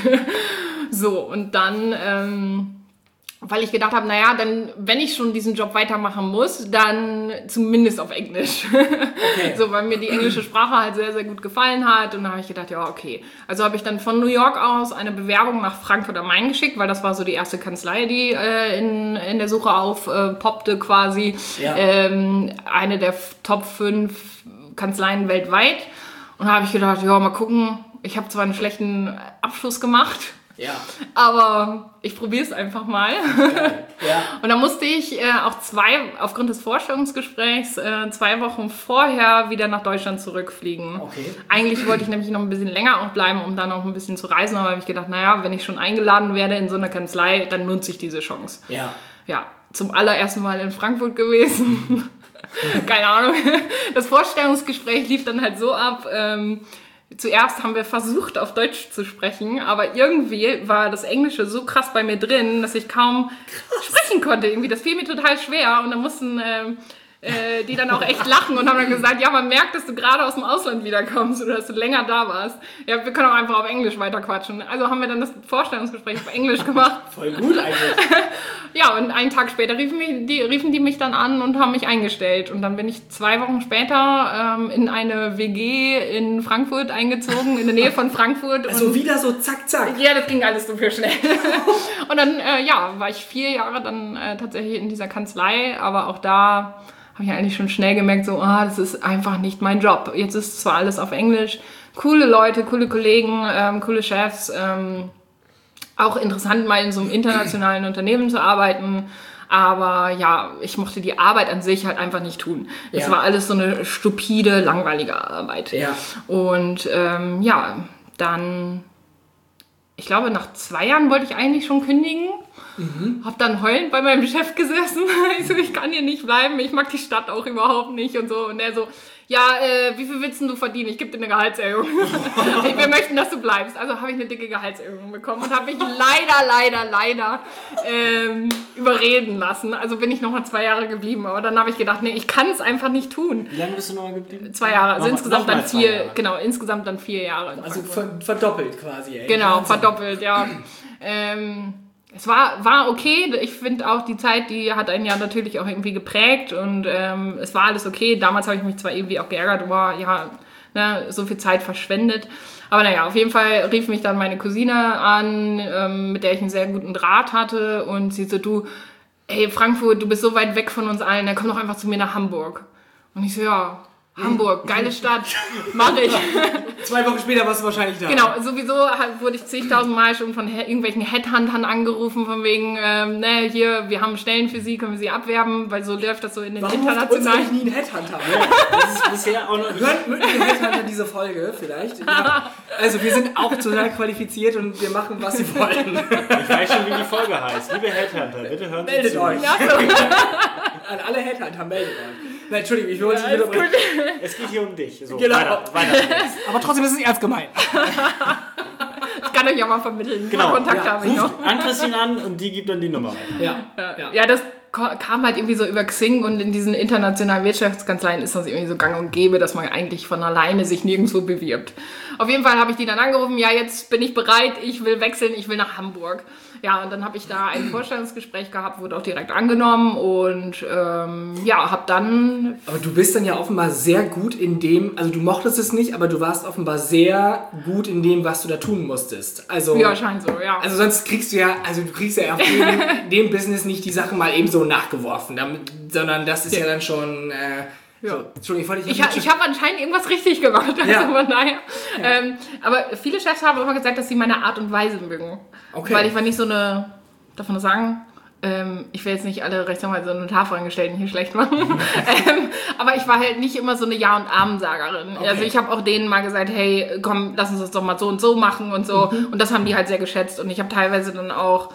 So, und dann... Ähm, weil ich gedacht habe, naja, dann, wenn ich schon diesen Job weitermachen muss, dann zumindest auf Englisch. Okay. So, weil mir die englische Sprache halt sehr, sehr gut gefallen hat. Und da habe ich gedacht, ja, okay. Also habe ich dann von New York aus eine Bewerbung nach Frankfurt am Main geschickt, weil das war so die erste Kanzlei, die äh, in, in der Suche aufpoppte äh, quasi. Ja. Ähm, eine der Top fünf Kanzleien weltweit. Und da habe ich gedacht, ja, mal gucken. Ich habe zwar einen schlechten Abschluss gemacht, ja. aber ich probiere es einfach mal. Ja. Und dann musste ich äh, auch zwei, aufgrund des Vorstellungsgesprächs, äh, zwei Wochen vorher wieder nach Deutschland zurückfliegen. Okay. Eigentlich wollte ich nämlich noch ein bisschen länger auch bleiben, um dann noch ein bisschen zu reisen. Aber habe ich gedacht, naja, wenn ich schon eingeladen werde in so eine Kanzlei, dann nutze ich diese Chance. Ja. Ja, zum allerersten Mal in Frankfurt gewesen. Keine Ahnung. Das Vorstellungsgespräch lief dann halt so ab, ähm, zuerst haben wir versucht, auf Deutsch zu sprechen, aber irgendwie war das Englische so krass bei mir drin, dass ich kaum krass. sprechen konnte. Irgendwie, das fiel mir total schwer und dann mussten ähm, äh, die dann auch echt lachen und haben dann gesagt, ja, man merkt, dass du gerade aus dem Ausland wiederkommst oder dass du länger da warst. Ja, wir können auch einfach auf Englisch weiterquatschen. Also haben wir dann das Vorstellungsgespräch auf Englisch gemacht. Voll gut eigentlich. Ja, und einen Tag später riefen, mich, die, riefen die mich dann an und haben mich eingestellt. Und dann bin ich zwei Wochen später ähm, in eine W G in Frankfurt eingezogen, in der Nähe von Frankfurt. Also und wieder so zack, zack. Ja, das ging alles super schnell. Und dann, äh, ja, war ich vier Jahre dann äh, tatsächlich in dieser Kanzlei. Aber auch da habe ich eigentlich schon schnell gemerkt, so, ah, das ist einfach nicht mein Job. Jetzt ist zwar alles auf Englisch. Coole Leute, coole Kollegen, ähm, coole Chefs, ähm, auch interessant, mal in so einem internationalen Unternehmen zu arbeiten. Aber ja, ich mochte die Arbeit an sich halt einfach nicht tun. Es ja. war alles so eine stupide, langweilige Arbeit. Ja. Und ähm, ja, dann, ich glaube, nach zwei Jahren wollte ich eigentlich schon kündigen. Mhm. Hab dann heulend bei meinem Chef gesessen. Ich so, ich kann hier nicht bleiben, ich mag die Stadt auch überhaupt nicht und so. Und er so, ja, äh, wie viel willst du verdienen? Ich gebe dir eine Gehaltserhöhung. Wir möchten, dass du bleibst. Also habe ich eine dicke Gehaltserhöhung bekommen und habe mich leider, leider, leider ähm, überreden lassen. Also bin ich noch mal zwei Jahre geblieben. Aber dann habe ich gedacht, nee, ich kann es einfach nicht tun. Wie lange bist du noch mal geblieben? Zwei Jahre. Also noch, insgesamt noch dann vier, genau, insgesamt dann vier Jahre. Also ver verdoppelt quasi. Ey. Genau, Wahnsinn. verdoppelt, ja. ähm, Es war, war okay. Ich finde auch, die Zeit, die hat einen ja natürlich auch irgendwie geprägt und ähm, es war alles okay. Damals habe ich mich zwar irgendwie auch geärgert, aber ja, ne, so viel Zeit verschwendet. Aber naja, auf jeden Fall rief mich dann meine Cousine an, ähm, mit der ich einen sehr guten Draht hatte und sie so, du, ey Frankfurt, du bist so weit weg von uns allen, dann komm doch einfach zu mir nach Hamburg. Und ich so, ja, Hamburg, geile Stadt, mach ich. Zwei Wochen später warst du wahrscheinlich da. Genau, sowieso wurde ich zigtausend Mal schon von irgendwelchen Headhuntern angerufen, von wegen, ähm, ne, hier, wir haben Stellen für Sie, können wir Sie abwerben, weil so läuft das so in den Warum internationalen... Warum nie ein Headhunter? Ja, das ist bisher auch noch... Hört mit dem Headhunter diese Folge vielleicht. Ja. Also wir sind auch total qualifiziert und wir machen, was Sie wollen. Ich weiß schon, wie die Folge heißt. Liebe Headhunter, bitte hören Sie Meldet zu. euch. Ja, so. An alle Headhunter, meldet euch. Nein, Entschuldigung, ich will uns Ja, nicht alles unterbrechen. Es geht hier um dich. So, Genau. weiter, weiter. Aber trotzdem ist es ernst gemeint. Ich kann euch ja mal vermitteln. Genau. Kontakt Ja. habe ich noch. Ruft Ann-Christine an und die gibt dann die Nummer weiter. Ja. Ja, Ja. ja, das ko- kam halt irgendwie so über Xing und in diesen internationalen Wirtschaftskanzleien ist das irgendwie so gang und gäbe, dass man eigentlich von alleine sich nirgendwo bewirbt. Auf jeden Fall habe ich die dann angerufen, ja, jetzt bin ich bereit, ich will wechseln, ich will nach Hamburg. Ja, und dann habe ich da ein Vorstellungsgespräch gehabt, wurde auch direkt angenommen und ähm, ja, habe dann... Aber du bist dann ja offenbar sehr gut in dem, also du mochtest es nicht, aber du warst offenbar sehr gut in dem, was du da tun musstest. Also, Ja, scheint so, ja. also sonst kriegst du ja, also du kriegst ja auf dem, dem Business nicht die Sachen mal eben so nachgeworfen, damit, sondern das ist ja, ja dann schon... Äh, Ja. So, Entschuldigung, ich wollte Ich, ha- ich habe anscheinend irgendwas richtig gemacht. Also Ja. von daher. Ja. Ähm, aber viele Chefs haben immer gesagt, dass sie meine Art und Weise mögen. Okay. Weil ich war nicht so eine, darf man das sagen? Ähm, ich will jetzt nicht alle Rechtsanwälte und Notarangestellten hier schlecht machen. ähm, aber ich war halt nicht immer so eine Ja- und Amen-Sagerin. Okay. Also ich habe auch denen mal gesagt, hey, komm, lass uns das doch mal so und so machen und so. Mhm. Und das haben die halt sehr geschätzt. Und ich habe teilweise dann auch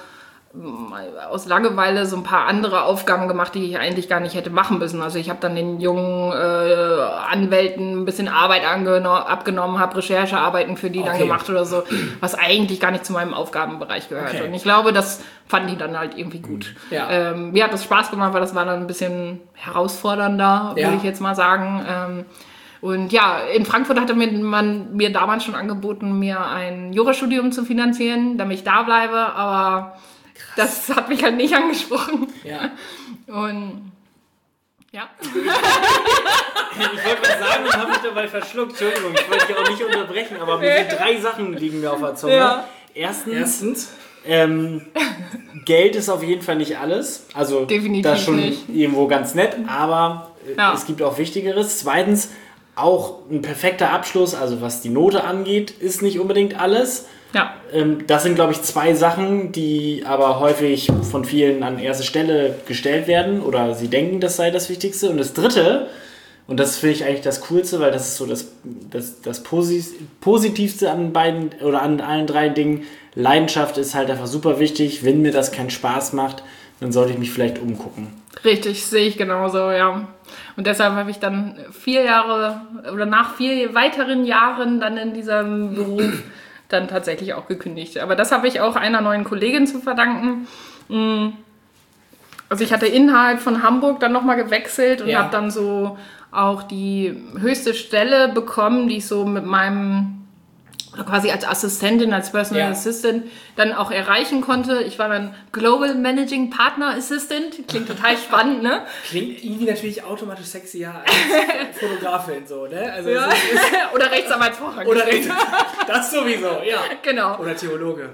aus Langeweile so ein paar andere Aufgaben gemacht, die ich eigentlich gar nicht hätte machen müssen. Also ich habe dann den jungen äh, Anwälten ein bisschen Arbeit abgenommen, habe Recherchearbeiten für die okay. dann gemacht oder so, was eigentlich gar nicht zu meinem Aufgabenbereich gehört. Okay. Und ich glaube, das fanden die dann halt irgendwie gut. Ja. Ähm, mir hat das Spaß gemacht, weil das war dann ein bisschen herausfordernder, ja. würde ich jetzt mal sagen. Ähm, Und ja, in Frankfurt hatte mir, man mir damals schon angeboten, mir ein Jurastudium zu finanzieren, damit ich da bleibe, aber krass. Das hat mich halt nicht angesprochen. Ja. Und ja. Ich wollte was sagen und habe mich dabei verschluckt. Entschuldigung, ich wollte dich auch nicht unterbrechen, aber mir sind drei Sachen liegen mir auf der Zunge. Ja. Erstens, Erstens. Ähm, Geld ist auf jeden Fall nicht alles. Also definitiv das ist schon nicht. Irgendwo ganz nett, aber ja. es gibt auch Wichtigeres. Zweitens, auch ein perfekter Abschluss, also was die Note angeht, ist nicht unbedingt alles. Ja. Ähm, das sind, glaube ich, zwei Sachen, die aber häufig von vielen an erste Stelle gestellt werden oder sie denken, das sei das Wichtigste. Und das Dritte, und das finde ich eigentlich das Coolste, weil das ist so das, das, das Positivste an beiden oder an allen drei Dingen. Leidenschaft ist halt einfach super wichtig. Wenn mir das keinen Spaß macht, dann sollte ich mich vielleicht umgucken. Richtig, sehe ich genauso, ja. Und deshalb habe ich dann vier Jahre oder nach vier weiteren Jahren dann in diesem Beruf dann tatsächlich auch gekündigt. Aber das habe ich auch einer neuen Kollegin zu verdanken. Also ich hatte innerhalb von Hamburg dann nochmal gewechselt und ja. habe dann so auch die höchste Stelle bekommen, die ich so mit meinem quasi als Assistentin, als Personal ja. Assistant dann auch erreichen konnte. Ich war dann Global Managing Partner Assistant. Klingt total spannend, ne? Klingt irgendwie natürlich automatisch sexier als Fotografin, so, ne? Also ja. es ist, es ist oder Rechtsanwaltsvorrang. Oder Rechts, das sowieso, ja. Genau. Oder Theologe.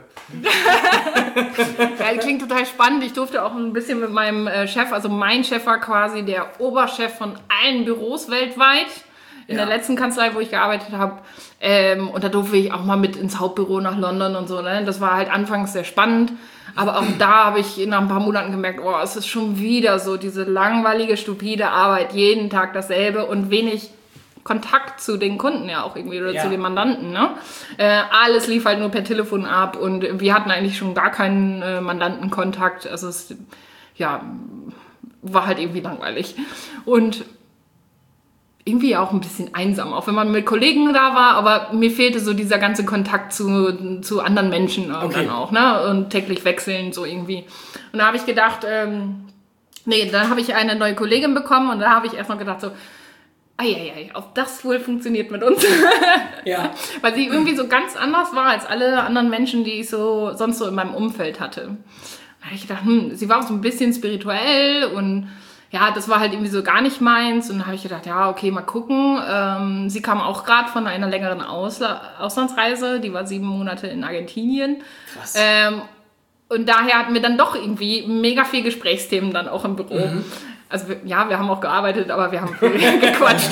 Ja, klingt total spannend. Ich durfte auch ein bisschen mit meinem Chef, also mein Chef war quasi der Oberchef von allen Büros weltweit. In ja. der letzten Kanzlei, wo ich gearbeitet habe. Ähm, und da durfte ich auch mal mit ins Hauptbüro nach London und so. Ne? Das war halt anfangs sehr spannend. Aber auch da habe ich nach ein paar Monaten gemerkt, oh, es ist schon wieder so diese langweilige, stupide Arbeit. Jeden Tag dasselbe und wenig Kontakt zu den Kunden ja auch irgendwie oder ja. zu den Mandanten. Ne? Äh, alles lief halt nur per Telefon ab und wir hatten eigentlich schon gar keinen äh, Mandantenkontakt. Also es ja, war halt irgendwie langweilig. Und irgendwie auch ein bisschen einsam, auch wenn man mit Kollegen da war, aber mir fehlte so dieser ganze Kontakt zu, zu anderen Menschen okay. dann auch, ne? Und täglich wechseln, so irgendwie. Und da habe ich gedacht, ähm, nee, dann habe ich eine neue Kollegin bekommen und da habe ich erstmal gedacht so, eieiei, ob das wohl funktioniert mit uns. Ja. Weil sie irgendwie so ganz anders war als alle anderen Menschen, die ich so sonst so in meinem Umfeld hatte. Da habe ich gedacht, hm, sie war auch so ein bisschen spirituell und ja, das war halt irgendwie so gar nicht meins. Und dann habe ich gedacht, ja, okay, mal gucken. Ähm, sie kam auch gerade von einer längeren Ausla- Auslandsreise. Die war sieben Monate in Argentinien. Krass. Ähm, und daher hatten wir dann doch irgendwie mega viel Gesprächsthemen dann auch im Büro. Mhm. Also wir, ja, wir haben auch gearbeitet, aber wir haben viel gequatscht.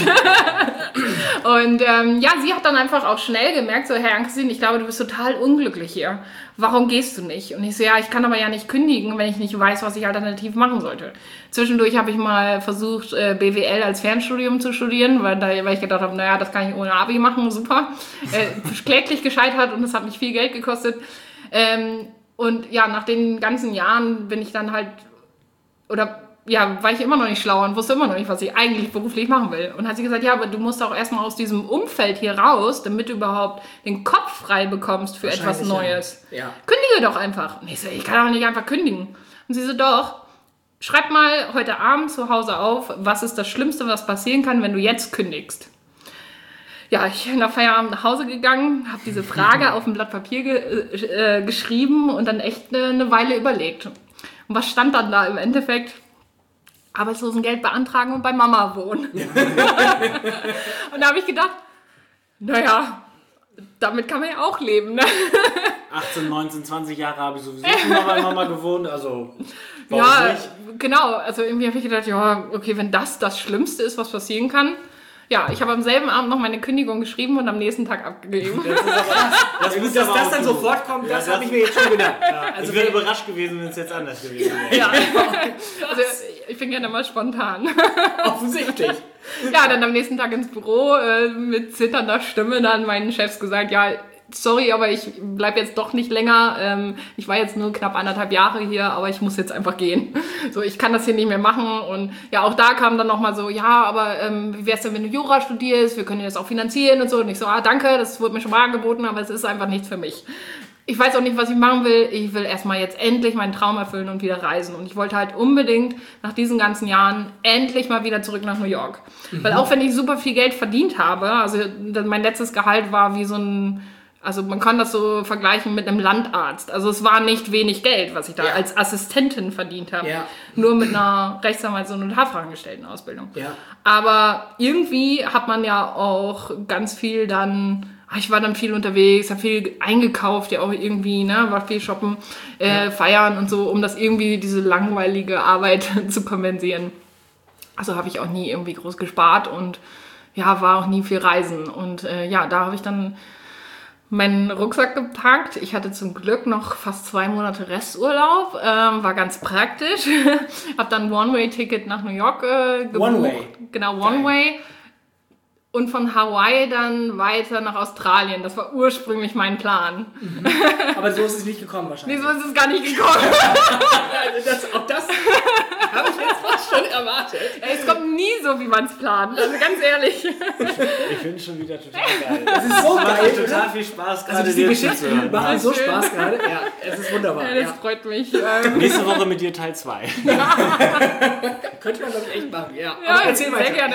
Und ähm, ja, sie hat dann einfach auch schnell gemerkt, so, Herr Ankesin, ich glaube, du bist total unglücklich hier. Warum gehst du nicht? Und ich so, ja, ich kann aber ja nicht kündigen, wenn ich nicht weiß, was ich alternativ machen sollte. Zwischendurch habe ich mal versucht, äh, B W L als Fernstudium zu studieren, weil, da, weil ich gedacht habe, naja, das kann ich ohne Abi machen, super. Äh, kläglich gescheitert und das hat mich viel Geld gekostet. Ähm, und ja, nach den ganzen Jahren bin ich dann halt, oder ja, war ich immer noch nicht schlau und wusste immer noch nicht, was ich eigentlich beruflich machen will. Und hat sie gesagt, ja, aber du musst auch erstmal aus diesem Umfeld hier raus, damit du überhaupt den Kopf frei bekommst für etwas Neues. Ja. Ja. Kündige doch einfach. Und ich so, ich kann doch nicht einfach kündigen. Und sie so, doch, schreib mal heute Abend zu Hause auf, was ist das Schlimmste, was passieren kann, wenn du jetzt kündigst. Ja, ich bin nach Feierabend nach Hause gegangen, habe diese Frage auf ein Blatt Papier ge- äh, geschrieben und dann echt eine, eine Weile überlegt. Und was stand dann da im Endeffekt? Arbeitslosengeld beantragen und bei Mama wohnen. Und da habe ich gedacht, naja, damit kann man ja auch leben. Ne? achtzehn, neunzehn, zwanzig Jahre habe ich sowieso schon mal bei Mama gewohnt, also warum ja, nicht? Genau, also irgendwie habe ich gedacht, ja, okay, wenn das das Schlimmste ist, was passieren kann. Ja, ich habe am selben Abend noch meine Kündigung geschrieben und am nächsten Tag abgegeben. Das ist aber, das, das, dass das dann sofort kommt, das, das habe ich mir jetzt schon gedacht. Ja, also ich wäre überrascht gewesen, wenn es jetzt anders gewesen wäre. Ja, also ich bin gerne mal spontan. Offensichtlich. Ja, dann am nächsten Tag ins Büro äh, mit zitternder Stimme dann meinen Chefs gesagt, ja, sorry, aber ich bleibe jetzt doch nicht länger. Ähm, ich war jetzt nur knapp anderthalb Jahre hier, aber ich muss jetzt einfach gehen. So, ich kann das hier nicht mehr machen. Und ja, auch da kam dann nochmal so, ja, aber ähm, wie wär's denn, wenn du Jura studierst? Wir können dir das auch finanzieren und so. Und ich so, ah, danke, das wurde mir schon mal angeboten, aber es ist einfach nichts für mich. Ich weiß auch nicht, was ich machen will. Ich will erstmal jetzt endlich meinen Traum erfüllen und wieder reisen. Und ich wollte halt unbedingt nach diesen ganzen Jahren endlich mal wieder zurück nach New York. Mhm. Weil auch wenn ich super viel Geld verdient habe, also mein letztes Gehalt war wie so ein, also man kann das so vergleichen mit einem Landarzt. Also es war nicht wenig Geld, was ich da ja. als Assistentin verdient habe. Ja. Nur mit einer Rechtsanwalts- und Notarfachangestelltenausbildung. Ja. Aber irgendwie hat man ja auch ganz viel dann... Ich war dann viel unterwegs, habe viel eingekauft, ja auch irgendwie, ne, war viel shoppen, äh, ja. feiern und so, um das irgendwie, diese langweilige Arbeit zu kompensieren. Also habe ich auch nie irgendwie groß gespart und ja, war auch nie viel reisen. Und äh, ja, da habe ich dann meinen Rucksack gepackt. Ich hatte zum Glück noch fast zwei Monate Resturlaub, ähm, war ganz praktisch. Habe dann ein One-Way-Ticket nach New York äh, gebucht. One-Way? Genau, One-Way. Und von Hawaii dann weiter nach Australien. Das war ursprünglich mein Plan. Mhm. Aber so ist es nicht gekommen wahrscheinlich. Nee, so ist es gar nicht gekommen. das, auch das habe ich jetzt fast schon erwartet. Es kommt nie so, wie man es plant. Also ganz ehrlich. Ich finde es schon wieder total geil. Das ist so das geil. macht total viel Spaß gerade. Also die Geschichten machen so schön. Spaß gerade. Ja, es ist wunderbar. Ja, das ja. freut mich. Nächste Woche mit dir Teil zwei. Ja. Könnte man das echt machen, ja. Ja, aber erzähl sehr weiter. gerne.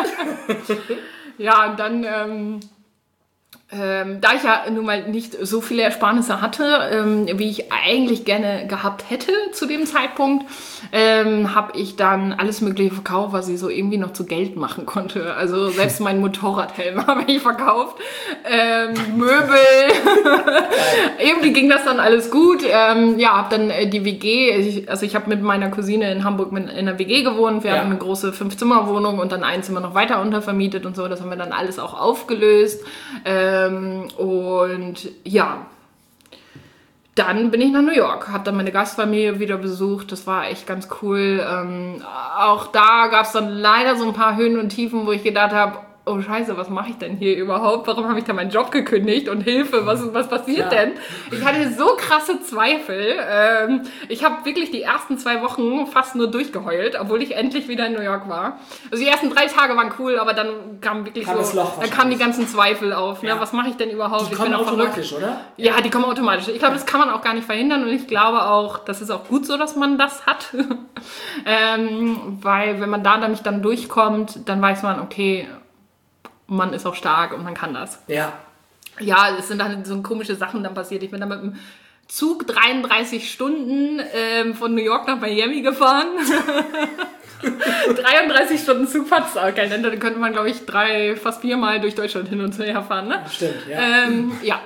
Ja, und dann, ähm, ähm, da ich ja nun mal nicht so viele Ersparnisse hatte, ähm, wie ich eigentlich gerne gehabt hätte zu dem Zeitpunkt, ähm, habe ich dann alles Mögliche verkauft, was ich so irgendwie noch zu Geld machen konnte. Also selbst meinen Motorradhelm habe ich verkauft, ähm, Möbel. Irgendwie ging das dann alles gut. Ähm, ja, habe dann äh, die W G, ich, also ich habe mit meiner Cousine in Hamburg in einer W G gewohnt. Wir ja. hatten eine große Fünf-Zimmer-Wohnung und dann ein Zimmer noch weiter untervermietet und so. Das haben wir dann alles auch aufgelöst. Ähm, und ja, dann bin ich nach New York, habe dann meine Gastfamilie wieder besucht, das war echt ganz cool. Ähm, auch da gab es dann leider so ein paar Höhen und Tiefen, wo ich gedacht habe, oh Scheiße, was mache ich denn hier überhaupt? Warum habe ich da meinen Job gekündigt? Und Hilfe, was, was passiert ja. denn? Ich hatte so krasse Zweifel. Ähm, ich habe wirklich die ersten zwei Wochen fast nur durchgeheult, obwohl ich endlich wieder in New York war. Also die ersten drei Tage waren cool, aber dann kam wirklich kam so, dann kamen die ganzen Zweifel auf. Ne? Ja. Was mache ich denn überhaupt? Die kommen automatisch, oder? Ja, ja, die kommen automatisch. Ich glaube, das kann man auch gar nicht verhindern und ich glaube auch, das ist auch gut so, dass man das hat. ähm, weil wenn man da nämlich dann durchkommt, dann weiß man, okay, man ist auch stark und man kann das. Ja. Ja, es sind dann so komische Sachen dann passiert. Ich bin dann mit dem Zug dreiunddreißig Stunden ähm, von New York nach Miami gefahren. dreiunddreißig Stunden Zugfahrt, das ist auch geil. Dann könnte man, glaube ich, drei, fast viermal durch Deutschland hin und her fahren. Ne? Stimmt, ja. Ähm, ja.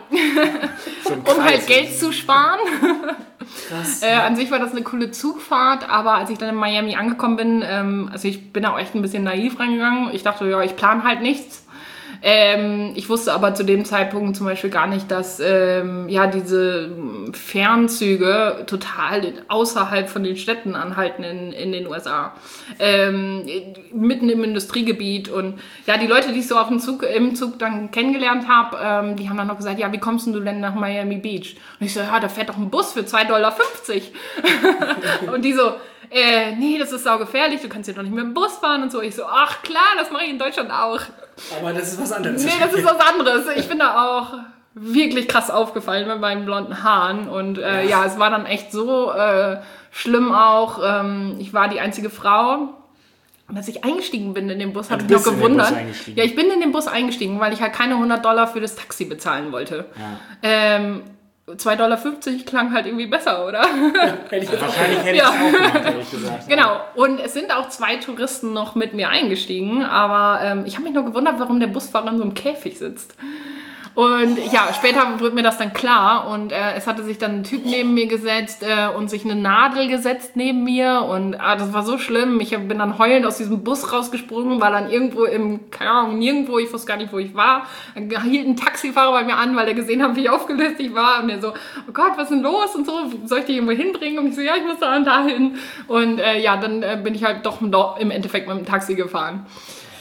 Um halt Geld zu sparen. Krass. Äh, an sich war das eine coole Zugfahrt, aber als ich dann in Miami angekommen bin, ähm, also ich bin da auch echt ein bisschen naiv reingegangen. Ich dachte, ja, ich plane halt nichts. Ähm, ich wusste aber zu dem Zeitpunkt zum Beispiel gar nicht, dass ähm, ja diese Fernzüge total außerhalb von den Städten anhalten in, in den U S A. Ähm, mitten im Industriegebiet. Und ja, die Leute, die ich so auf dem Zug, im Zug dann kennengelernt habe, ähm, die haben dann noch gesagt, ja, wie kommst du denn nach Miami Beach? Und ich so, ja, da fährt doch ein Bus für zwei Dollar fünfzig. Und die so, äh, nee, das ist saugefährlich, du kannst hier doch nicht mit dem Bus fahren und so. Ich so, ach klar, das mache ich in Deutschland auch. Aber das ist was anderes. Nee, das ist was anderes. Ich bin da auch wirklich krass aufgefallen mit meinen blonden Haaren. Und äh, ja. ja, es war dann echt so äh, schlimm auch. Ähm, ich war die einzige Frau. Und als ich eingestiegen bin in den Bus, habe ich noch gewundert. Ja, ich bin in den Bus eingestiegen, weil ich halt keine hundert Dollar für das Taxi bezahlen wollte. Ja. Ähm, zwei Dollar fünfzig klang halt irgendwie besser, oder? Ja, hätte ich jetzt Wahrscheinlich hätte ich es ja. auch gemacht, ehrlich gesagt. Genau, und es sind auch zwei Touristen noch mit mir eingestiegen, aber ähm, ich habe mich nur gewundert, warum der Busfahrer in so einem Käfig sitzt. Und ja, später wird mir das dann klar und äh, es hatte sich dann ein Typ neben mir gesetzt äh, und sich eine Nadel gesetzt neben mir und ah, das war so schlimm. Ich bin dann heulend aus diesem Bus rausgesprungen, war dann irgendwo im, keine Ahnung, nirgendwo, ich wusste gar nicht, wo ich war. Dann hielt ein Taxifahrer bei mir an, weil er gesehen hat, wie aufgelöst ich war und er so, oh Gott, was ist denn los und so, soll ich dich irgendwo hinbringen? Und ich so, ja, ich muss da und da hin. Und äh, ja, dann äh, bin ich halt doch im Endeffekt mit dem Taxi gefahren.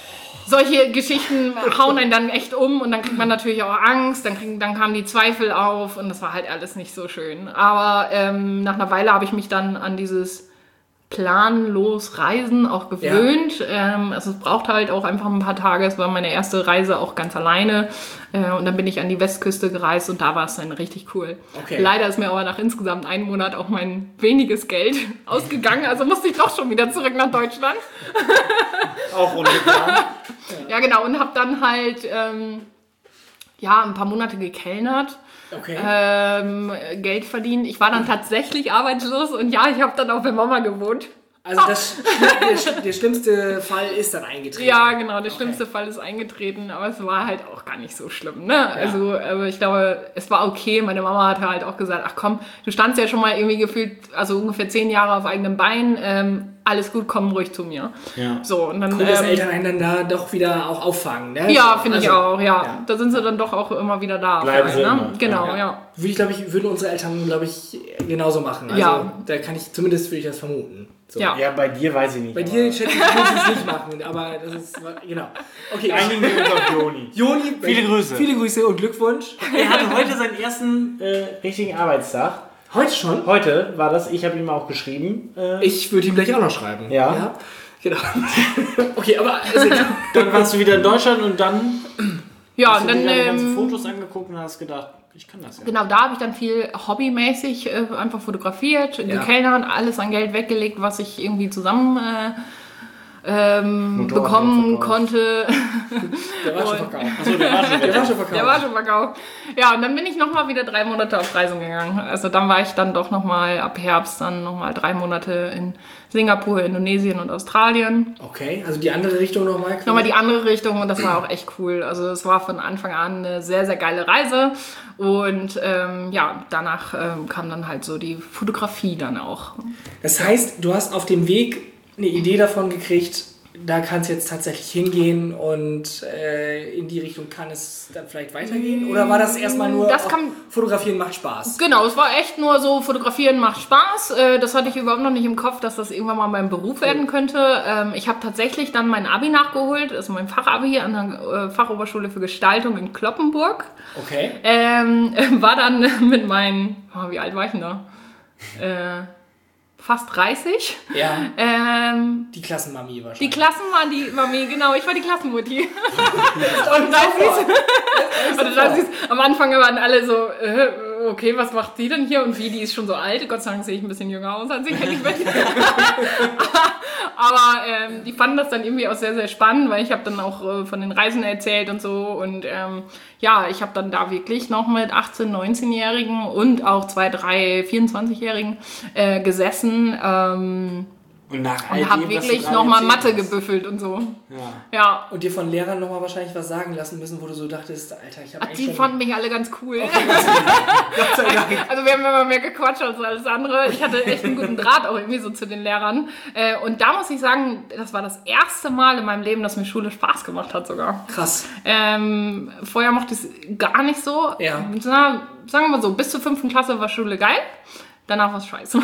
solche Geschichten hauen einen dann echt um und dann kriegt man natürlich auch Angst, dann, krieg, dann kamen die Zweifel auf und das war halt alles nicht so schön. Aber ähm, nach einer Weile habe ich mich dann an dieses planlos Reisen auch gewöhnt. Ja. Ähm, also es braucht halt auch einfach ein paar Tage. Es war meine erste Reise auch ganz alleine. Äh, und dann bin ich an die Westküste gereist und da war es dann richtig cool. Okay. Leider ist mir aber nach insgesamt einem Monat auch mein weniges Geld ausgegangen. Also musste ich doch schon wieder zurück nach Deutschland. Auch ungeplant. Ja, genau. Und habe dann halt ähm, ja, ein paar Monate gekellnert. Okay. Ähm, Geld verdient. Ich war dann tatsächlich arbeitslos und ja, ich habe dann auch bei Mama gewohnt. Also das, der, der schlimmste Fall ist dann eingetreten. Ja, genau, der okay. schlimmste Fall ist eingetreten, aber es war halt auch gar nicht so schlimm. Ne? Ja. Also aber ich glaube, es war okay. Meine Mama hatte halt auch gesagt, ach komm, du standst ja schon mal irgendwie gefühlt, also ungefähr zehn Jahre auf eigenem Bein, ähm, alles gut, komm ruhig zu mir. Ja. So, und dann, cool, dass ähm, Eltern einen dann da doch wieder auch auffangen. Ne? Ja, finde also, ich auch, ja. ja. Da sind sie dann doch auch immer wieder da. Bleiben sie ne? immer. Genau, ja. ja. Würde ich, glaube ich, würden unsere Eltern, glaube ich, genauso machen. Also ja. Da kann ich, zumindest würde ich das vermuten. So. Ja. Ja, bei dir weiß ich nicht. Bei dir, schätze ich, muss ich es nicht machen, aber das ist, genau. Okay, einigen wir uns auf Joni. Joni, Viele Grüße. Viele Grüße und Glückwunsch. Er hatte heute seinen ersten äh, richtigen Arbeitstag. Heute schon? Heute war das, ich habe ihm auch geschrieben. Äh, Ich würde ihm gleich auch noch schreiben. Ja. ja. Genau. Okay, aber also, dann warst du wieder in Deutschland und dann Ja, hast und du dann dir deine ganzen ähm, Fotos angeguckt und hast gedacht, ich kann das ja. genau, da habe ich dann viel hobbymäßig äh, einfach fotografiert, Ja. gekellnert, alles an Geld weggelegt, was ich irgendwie zusammen äh, ähm, Motorrad bekommen verkauft. konnte. der war schon verkauft. Achso, der war schon Der weg. war schon verkauft. Der war schon verkauft. Ja, und dann bin ich nochmal wieder drei Monate auf Reisen gegangen. Also dann war ich dann doch nochmal ab Herbst dann nochmal drei Monate in Singapur, Indonesien und Australien. Okay, also die andere Richtung nochmal. Nochmal die andere Richtung und das war auch echt cool. Also es war von Anfang an eine sehr, sehr geile Reise. Und ähm, ja, danach ähm, kam dann halt so die Fotografie dann auch. Das heißt, du hast auf dem Weg eine Idee davon gekriegt, da kann es jetzt tatsächlich hingehen und äh, in die Richtung kann es dann vielleicht weitergehen? Oder war das erstmal nur, Das auch kann- Fotografieren macht Spaß? Genau, es war echt nur so, fotografieren macht Spaß. Äh, Das hatte ich überhaupt noch nicht im Kopf, dass das irgendwann mal mein Beruf werden könnte. Ähm, Ich habe tatsächlich dann mein Abi nachgeholt, also mein Fachabi an der äh, Fachoberschule für Gestaltung in Cloppenburg. Okay. Ähm, war dann mit meinen, oh, wie alt war ich denn da? Äh, fast dreißig. Ja, Ähm, die Klassenmami die wahrscheinlich. Klassenmami, Mami, genau, ich war die Klassenmutti. Und da siehst und da siehst, am Anfang waren alle so, äh, okay, was macht die denn hier? Und wie, die ist schon so alt. Gott sei Dank sehe ich ein bisschen jünger aus als ich. Aber ähm, die fanden das dann irgendwie auch sehr, sehr spannend, weil ich habe dann auch äh, von den Reisen erzählt und so. Und ähm, ja, ich habe dann da wirklich noch mit achtzehn-, neunzehnjährigen und auch zwei, drei, vierundzwanzigjährigen äh, gesessen. Ähm, Und nach all und habe dem, was du wirklich gerade nochmal erzählt Mathe hast. gebüffelt und so. Ja. Ja. Und dir von Lehrern nochmal wahrscheinlich was sagen lassen müssen, wo du so dachtest, Alter, ich habe Ach, eigentlich die schon... fanden mich alle ganz cool. Gott sei Dank. Also wir haben immer mehr gequatscht als alles andere. Ich hatte echt einen guten Draht auch irgendwie so zu den Lehrern. Äh, Und da muss ich sagen, das war das erste Mal in meinem Leben, dass mir Schule Spaß gemacht hat sogar. Krass. Ähm, vorher mochte ich es gar nicht so. Ja. Na, sagen wir mal so, bis zur fünften Klasse war Schule geil. Danach war es scheiße.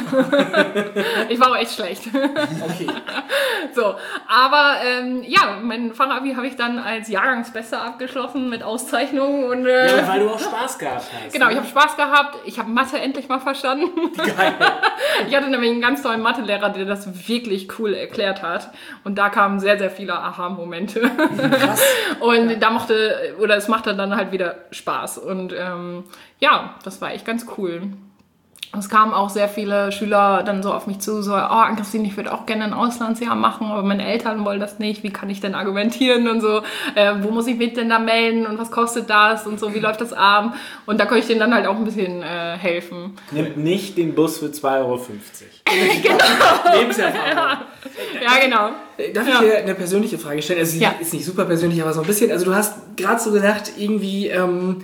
Ich war auch echt schlecht. Okay. So, aber ähm, ja, mein Fachabi habe ich dann als Jahrgangsbester abgeschlossen mit Auszeichnungen und äh, Ja, weil du auch Spaß gehabt hast. genau, ne? ich habe Spaß gehabt. Ich habe Mathe endlich mal verstanden. Geil. Ich hatte nämlich einen ganz tollen Mathelehrer, der das wirklich cool erklärt hat. Und da kamen sehr, sehr viele Aha-Momente. Krass. Und da mochte, oder es machte dann halt wieder Spaß. Und ähm, ja, das war echt ganz cool. Es kamen auch sehr viele Schüler dann so auf mich zu, so, oh, Ann-Christine, ich würde auch gerne ein Auslandsjahr machen, aber meine Eltern wollen das nicht, wie kann ich denn argumentieren und so, äh, wo muss ich mich denn da melden und was kostet das und so, wie läuft das ab? Und da konnte ich denen dann halt auch ein bisschen äh, helfen. Nimmt nicht den Bus für zwei Euro fünfzig. Lebenserfahrung. Ja, genau. Darf ich Ja. dir eine persönliche Frage stellen? Also sie Ja. ist nicht super persönlich, aber so ein bisschen. Also du hast gerade so gesagt, irgendwie, ähm,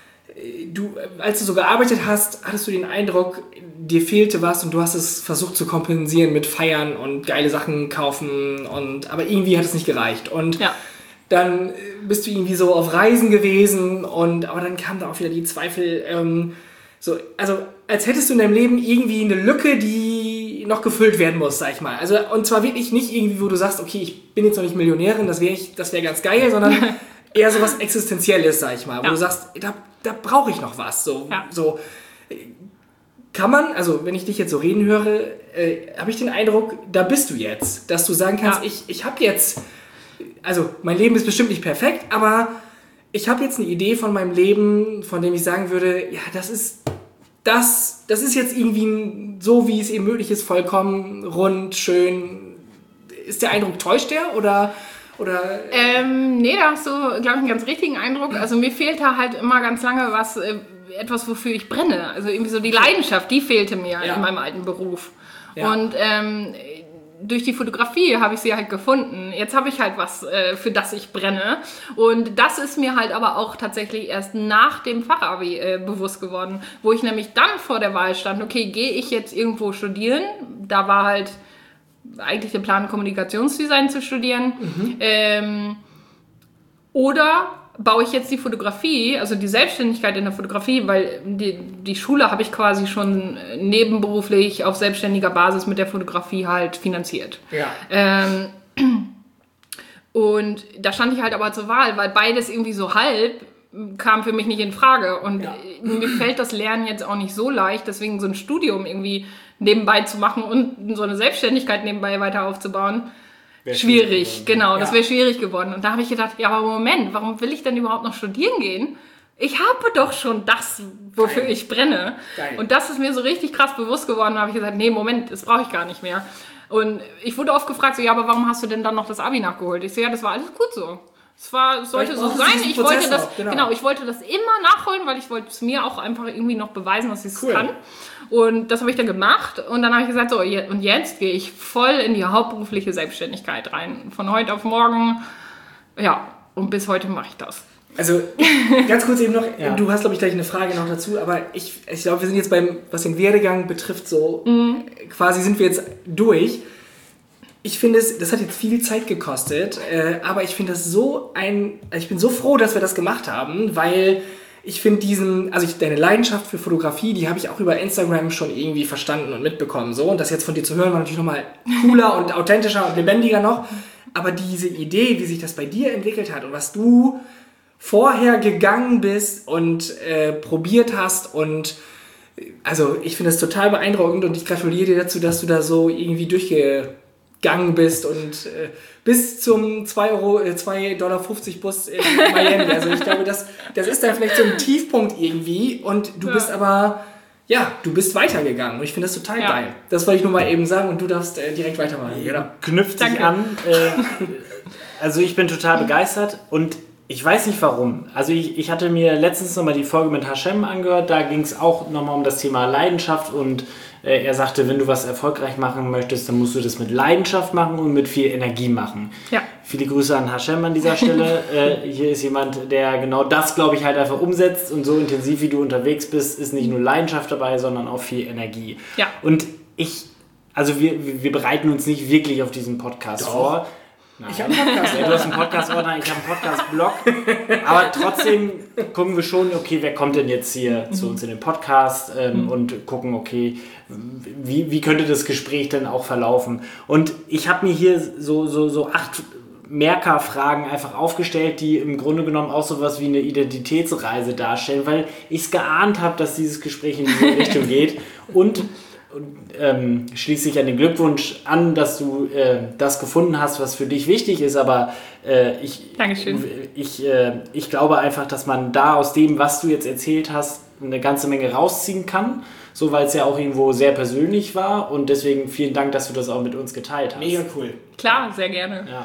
du, als du so gearbeitet hast, hattest du den Eindruck, dir fehlte was und du hast es versucht zu kompensieren mit Feiern und geile Sachen kaufen und aber irgendwie hat es nicht gereicht. Und Ja. dann bist du irgendwie so auf Reisen gewesen und aber dann kamen da auch wieder die Zweifel. Ähm, so, also als hättest du in deinem Leben irgendwie eine Lücke, die noch gefüllt werden muss, sag ich mal. Also, und zwar wirklich nicht irgendwie, wo du sagst, okay, ich bin jetzt noch nicht Millionärin, das wäre das wär ganz geil, sondern eher so was Existenzielles, sag ich mal, wo ja. du sagst, da, da brauche ich noch was. So, ja. so kann man, also wenn ich dich jetzt so reden höre, äh, habe ich den Eindruck, da bist du jetzt, dass du sagen kannst, ja. ich, ich habe jetzt, also mein Leben ist bestimmt nicht perfekt, aber ich habe jetzt eine Idee von meinem Leben, von dem ich sagen würde, ja, das ist das, das ist jetzt irgendwie so, wie es eben möglich ist, vollkommen rund, schön. Ist der Eindruck, täuscht der oder... Oder ähm, nee, da hast du, glaube ich, einen ganz richtigen Eindruck. Also mir fehlt da halt immer ganz lange was, äh, etwas, wofür ich brenne. Also irgendwie so die Leidenschaft, die fehlte mir ja. in meinem alten Beruf. Ja. Und ähm, durch die Fotografie habe ich sie halt gefunden. Jetzt habe ich halt was, äh, für das ich brenne. Und das ist mir halt aber auch tatsächlich erst nach dem Fachabi äh, bewusst geworden, wo ich nämlich dann vor der Wahl stand, okay, gehe ich jetzt irgendwo studieren? Da war halt eigentlich der Plan, Kommunikationsdesign zu studieren. Mhm. Ähm, oder baue ich jetzt die Fotografie, also die Selbstständigkeit in der Fotografie, weil die, die Schule habe ich quasi schon nebenberuflich auf selbstständiger Basis mit der Fotografie halt finanziert. Ja. Ähm, und da stand ich halt aber zur Wahl, weil beides irgendwie so halb kam für mich nicht in Frage. Und ja. mir fällt das Lernen jetzt auch nicht so leicht, deswegen so ein Studium irgendwie nebenbei zu machen und so eine Selbstständigkeit nebenbei weiter aufzubauen. Wär schwierig, schwierig genau, ja. das wäre schwierig geworden. Und da habe ich gedacht, ja, aber Moment, warum will ich denn überhaupt noch studieren gehen? Ich habe doch schon das, wofür Geil. ich brenne. Geil. Und das ist mir so richtig krass bewusst geworden. Da habe ich gesagt, nee, Moment, das brauche ich gar nicht mehr. Und ich wurde oft gefragt, so, ja, aber warum hast du denn dann noch das Abi nachgeholt? Ich so, ja, das war alles gut so. Es war, es sollte so sein. Ich wollte das, genau. genau, ich wollte das immer nachholen, weil ich wollte es mir auch einfach irgendwie noch beweisen, dass ich es cool. kann. Und das habe ich dann gemacht. Und dann habe ich gesagt, so, und jetzt gehe ich voll in die hauptberufliche Selbstständigkeit rein. Von heute auf morgen. Ja, und bis heute mache ich das. Also, ganz kurz eben noch, ja. du hast, glaube ich, gleich eine Frage noch dazu, aber ich, ich glaube, wir sind jetzt beim, was den Werdegang betrifft, so, mhm. quasi sind wir jetzt durch. Ich finde es, das hat jetzt viel Zeit gekostet, äh, aber ich finde das so ein, ich bin so froh, dass wir das gemacht haben, weil ich finde diesen, also ich, deine Leidenschaft für Fotografie, die habe ich auch über Instagram schon irgendwie verstanden und mitbekommen, so, und das jetzt von dir zu hören war natürlich nochmal cooler und authentischer und lebendiger noch, aber diese Idee, wie sich das bei dir entwickelt hat und was du vorher gegangen bist und äh, probiert hast und also ich finde das total beeindruckend und ich gratuliere dir dazu, dass du da so irgendwie durchge gegangen bist und äh, bis zum zwei Dollar fünfzig Bus in Miami. Also ich glaube, das, das ist dann vielleicht so ein Tiefpunkt irgendwie und du ja. bist aber, ja, du bist weitergegangen und ich finde das total ja. geil. Das wollte ich nur mal eben sagen und du darfst äh, direkt weitermachen. Genau. Knüpft sich an. Äh, also ich bin total begeistert und ich weiß nicht warum. Also ich, ich hatte mir letztens nochmal die Folge mit Hashem angehört, da ging es auch nochmal um das Thema Leidenschaft und äh, er sagte, wenn du was erfolgreich machen möchtest, dann musst du das mit Leidenschaft machen und mit viel Energie machen. Ja. Viele Grüße an Hashem an dieser Stelle. äh, hier ist jemand, der genau das, glaube ich, halt einfach umsetzt und so intensiv wie du unterwegs bist, ist nicht nur Leidenschaft dabei, sondern auch viel Energie. Ja. Und ich, also wir, wir bereiten uns nicht wirklich auf diesen Podcast Doch. vor. Nein. Ich habe einen Podcast. Ja, du hast einen Podcast-Ordner, ich habe einen Podcast-Blog. Aber trotzdem gucken wir schon, okay, wer kommt denn jetzt hier mhm. zu uns in den Podcast ähm, mhm. und gucken, okay, wie, wie könnte das Gespräch denn auch verlaufen? Und ich habe mir hier so, so, so acht Merker-Fragen einfach aufgestellt, die im Grunde genommen auch sowas wie eine Identitätsreise darstellen, weil ich es geahnt habe, dass dieses Gespräch in diese Richtung geht. Und Und, ähm, schließe ich an den Glückwunsch an, dass du äh, das gefunden hast, was für dich wichtig ist, aber äh, ich, Dankeschön. ich, äh, ich glaube einfach, dass man da aus dem, was du jetzt erzählt hast, eine ganze Menge rausziehen kann, so weil es ja auch irgendwo sehr persönlich war und deswegen vielen Dank, dass du das auch mit uns geteilt hast. Mega cool. Klar, sehr gerne. Ja.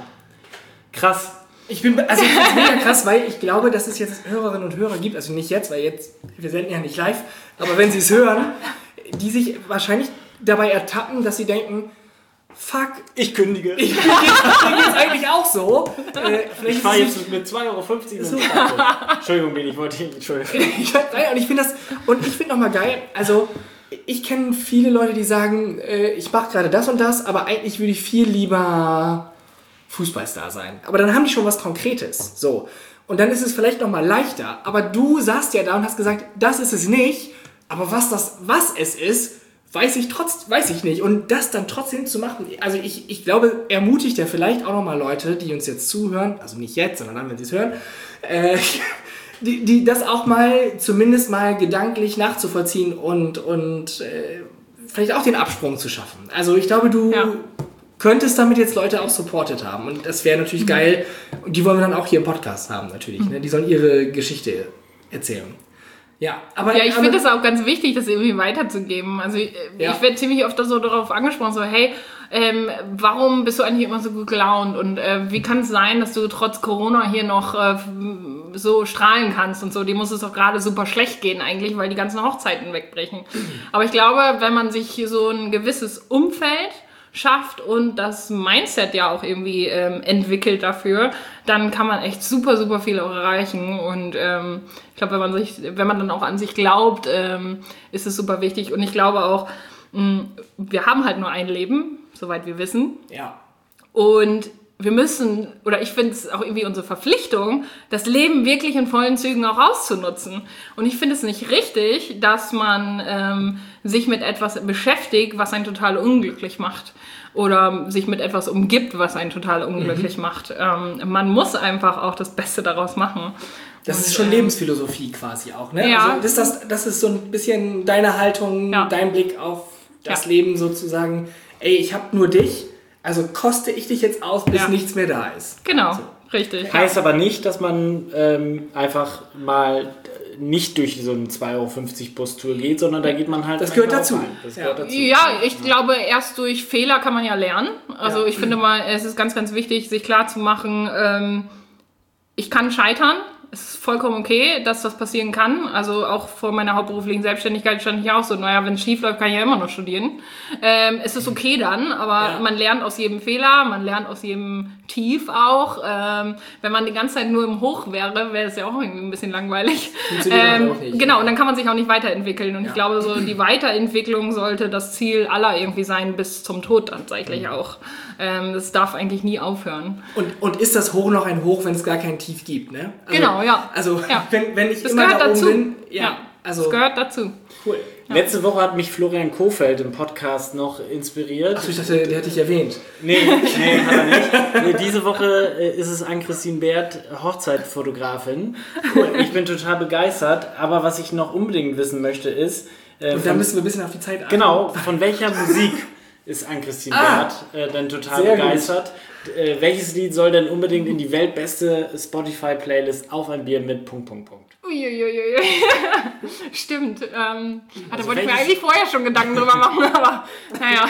Krass. Ich bin, also ich finde es mega krass, weil ich glaube, dass es jetzt Hörerinnen und Hörer gibt, also nicht jetzt, weil jetzt, wir senden ja nicht live, aber wenn sie es hören, die sich wahrscheinlich dabei ertappen, dass sie denken, fuck, ich kündige. Ich kündige, mir geht's eigentlich auch so. Äh, ich fahre jetzt mit zwei Euro fünfzig. So. Entschuldigung, ich wollte nicht, Entschuldigung. und ich finde das, und ich finde nochmal geil, also ich kenne viele Leute, die sagen, äh, ich mache gerade das und das, aber eigentlich würde ich viel lieber Fußballstar sein. Aber dann haben die schon was Konkretes. So. Und dann ist es vielleicht nochmal leichter. Aber du saßt ja da und hast gesagt, das ist es nicht. Aber was, das, was es ist, weiß ich trotz, weiß ich nicht. Und das dann trotzdem zu machen, also ich, ich glaube, ermutigt ja vielleicht auch nochmal Leute, die uns jetzt zuhören, also nicht jetzt, sondern dann, wenn sie es hören, äh, die, die das auch mal, zumindest mal gedanklich nachzuvollziehen und, und äh, vielleicht auch den Absprung zu schaffen. Also ich glaube, du ja. könntest damit jetzt Leute auch supported haben. Und das wäre natürlich mhm. geil. Und die wollen wir dann auch hier im Podcast haben, natürlich. Mhm. Ne? Die sollen ihre Geschichte erzählen. Ja, aber, ja, ich aber, finde es auch ganz wichtig, das irgendwie weiterzugeben. Also ich, ja. ich werde ziemlich oft so darauf angesprochen, so hey, ähm, warum bist du eigentlich immer so gut gelaunt und äh, wie kann es sein, dass du trotz Corona hier noch äh, so strahlen kannst und so, dir muss es doch gerade super schlecht gehen eigentlich, weil die ganzen Hochzeiten wegbrechen. Mhm. Aber ich glaube, wenn man sich hier so ein gewisses Umfeld schafft und das Mindset ja auch irgendwie ähm, entwickelt dafür, dann kann man echt super, super viel auch erreichen. Und ähm, ich glaube, wenn man sich, wenn man dann auch an sich glaubt, ähm, ist es super wichtig. Und ich glaube auch, mh, wir haben halt nur ein Leben, soweit wir wissen. Ja. Und wir müssen, oder ich finde es auch irgendwie unsere Verpflichtung, das Leben wirklich in vollen Zügen auch auszunutzen. Und ich finde es nicht richtig, dass man ähm, sich mit etwas beschäftigt, was einen total unglücklich macht. Oder sich mit etwas umgibt, was einen total unglücklich mhm. macht. Ähm, man muss einfach auch das Beste daraus machen. Das Und, ist schon ähm, Lebensphilosophie quasi auch, ne? Ja. Also das, das, das ist so ein bisschen deine Haltung, ja. dein Blick auf das ja. Leben sozusagen. Ey, ich habe nur dich, also koste ich dich jetzt aus, bis ja. nichts mehr da ist. Genau, so. Richtig. Heißt aber nicht, dass man ähm, einfach mal nicht durch so eine zwei Euro fünfzig Bustour geht, sondern da geht man halt... Das gehört dazu. Das ja. gehört dazu. Ja, ich ja. glaube, erst durch Fehler kann man ja lernen. Also ja. ich finde mal, es ist ganz, ganz wichtig, sich klar zu machen, ähm, ich kann scheitern. Es ist vollkommen okay, dass das passieren kann. Also auch vor meiner hauptberuflichen Selbstständigkeit stand ich auch so, naja, wenn es schief läuft, kann ich ja immer noch studieren. Ähm, es ist okay dann, aber ja. man lernt aus jedem Fehler, man lernt aus jedem Tief auch. Ähm, wenn man die ganze Zeit nur im Hoch wäre, wäre es ja auch irgendwie ein bisschen langweilig. Ähm, auch nicht, genau, und dann kann man sich auch nicht weiterentwickeln. Und ja. ich glaube, so die Weiterentwicklung sollte das Ziel aller irgendwie sein, bis zum Tod tatsächlich auch. Ähm, das darf eigentlich nie aufhören. Und, und ist das Hoch noch ein Hoch, wenn es gar kein Tief gibt, ne? Also, genau, ja. Also, ja. Wenn, wenn ich das immer gehört da dazu. oben bin, ja, ja. also... Das gehört dazu. Cool. Ja. Letzte Woche hat mich Florian Kohfeldt im Podcast noch inspiriert. Achso, ich dachte, der hat dich erwähnt. Nee, nee, hat er nicht. Nee, diese Woche ist es Ann-Christine Bert, Hochzeitfotografin. Cool. Ich bin total begeistert, aber was ich noch unbedingt wissen möchte ist... Äh, Und da müssen wir ein bisschen auf die Zeit achten. Genau, von welcher Musik ist Ann-Christine ah, Bert äh, denn total begeistert? Äh, welches Lied soll denn unbedingt in die weltbeste Spotify-Playlist auf ein Bier mit Punkt, Punkt, Punkt? Uiuiui. Stimmt. Ähm, also da wollte ich mir eigentlich vorher schon Gedanken drüber machen, aber naja.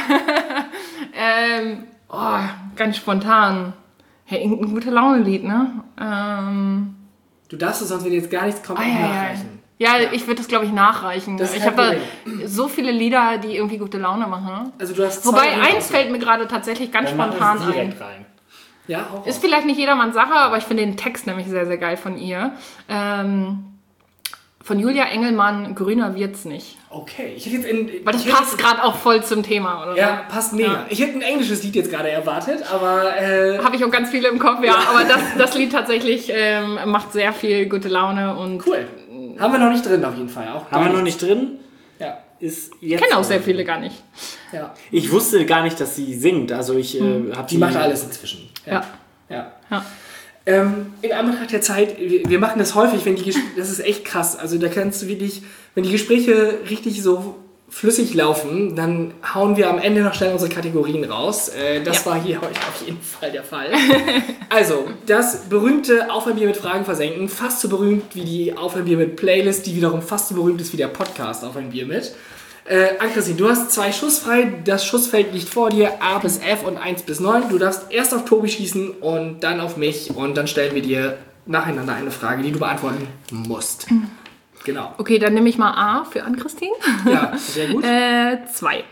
ähm, oh, ganz spontan. Ja, irgendein gute Laune-Lied, ne? Ähm, du darfst es sonst, wenn jetzt gar nichts kommt, ah, auch ja, nachreichen. Ja, ja, ich würde das, glaube ich, nachreichen. Das ich habe da so viele Lieder, die irgendwie gute Laune machen. Also du hast Wobei, eins fällt mir gerade tatsächlich ganz Dann spontan mach es direkt ein. Rein. Ja, auch ist auch. Vielleicht nicht jedermanns Sache, aber ich finde den Text nämlich sehr, sehr geil von ihr. Ähm, von Julia Engelmann, Grüner wird's nicht. Okay. Ich hätte jetzt in, Weil das passt gerade auch voll zum Thema, oder? Ja, passt mega. Ja. Ich hätte ein englisches Lied jetzt gerade erwartet, aber... Äh, Habe ich auch ganz viele im Kopf, ja. ja. Aber das, das Lied tatsächlich ähm, macht sehr viel gute Laune. Und cool. Haben wir noch nicht drin auf jeden Fall. Auch Haben wir noch nicht drin? Ja. Ist jetzt ich kenne auch sehr viele gar nicht. Ja. Ich wusste gar nicht, dass sie singt. Also ich hm. äh, habe die macht alles inzwischen. Ja. Ja. ja. ja. Ähm, in Anbetracht der Zeit, wir, wir machen das häufig, wenn die Ges- das ist echt krass. Also da kannst du wirklich, wenn die Gespräche richtig so flüssig laufen, dann hauen wir am Ende noch schnell unsere Kategorien raus. Äh, das ja. war hier heute auf jeden Fall der Fall. Also, das berühmte Auf ein Bier mit Fragen versenken, fast so berühmt wie die Auf ein Bier mit Playlist, die wiederum fast so berühmt ist wie der Podcast Auf ein Bier mit. Äh, Ann-Christine, du hast zwei Schuss frei, das Schussfeld liegt vor dir, A bis F und eins bis neun. Du darfst erst auf Tobi schießen und dann auf mich und dann stellen wir dir nacheinander eine Frage, die du beantworten musst. Mhm. Genau. Okay, dann nehme ich mal A für Ann-Christine. Ja, sehr gut. äh, zwei.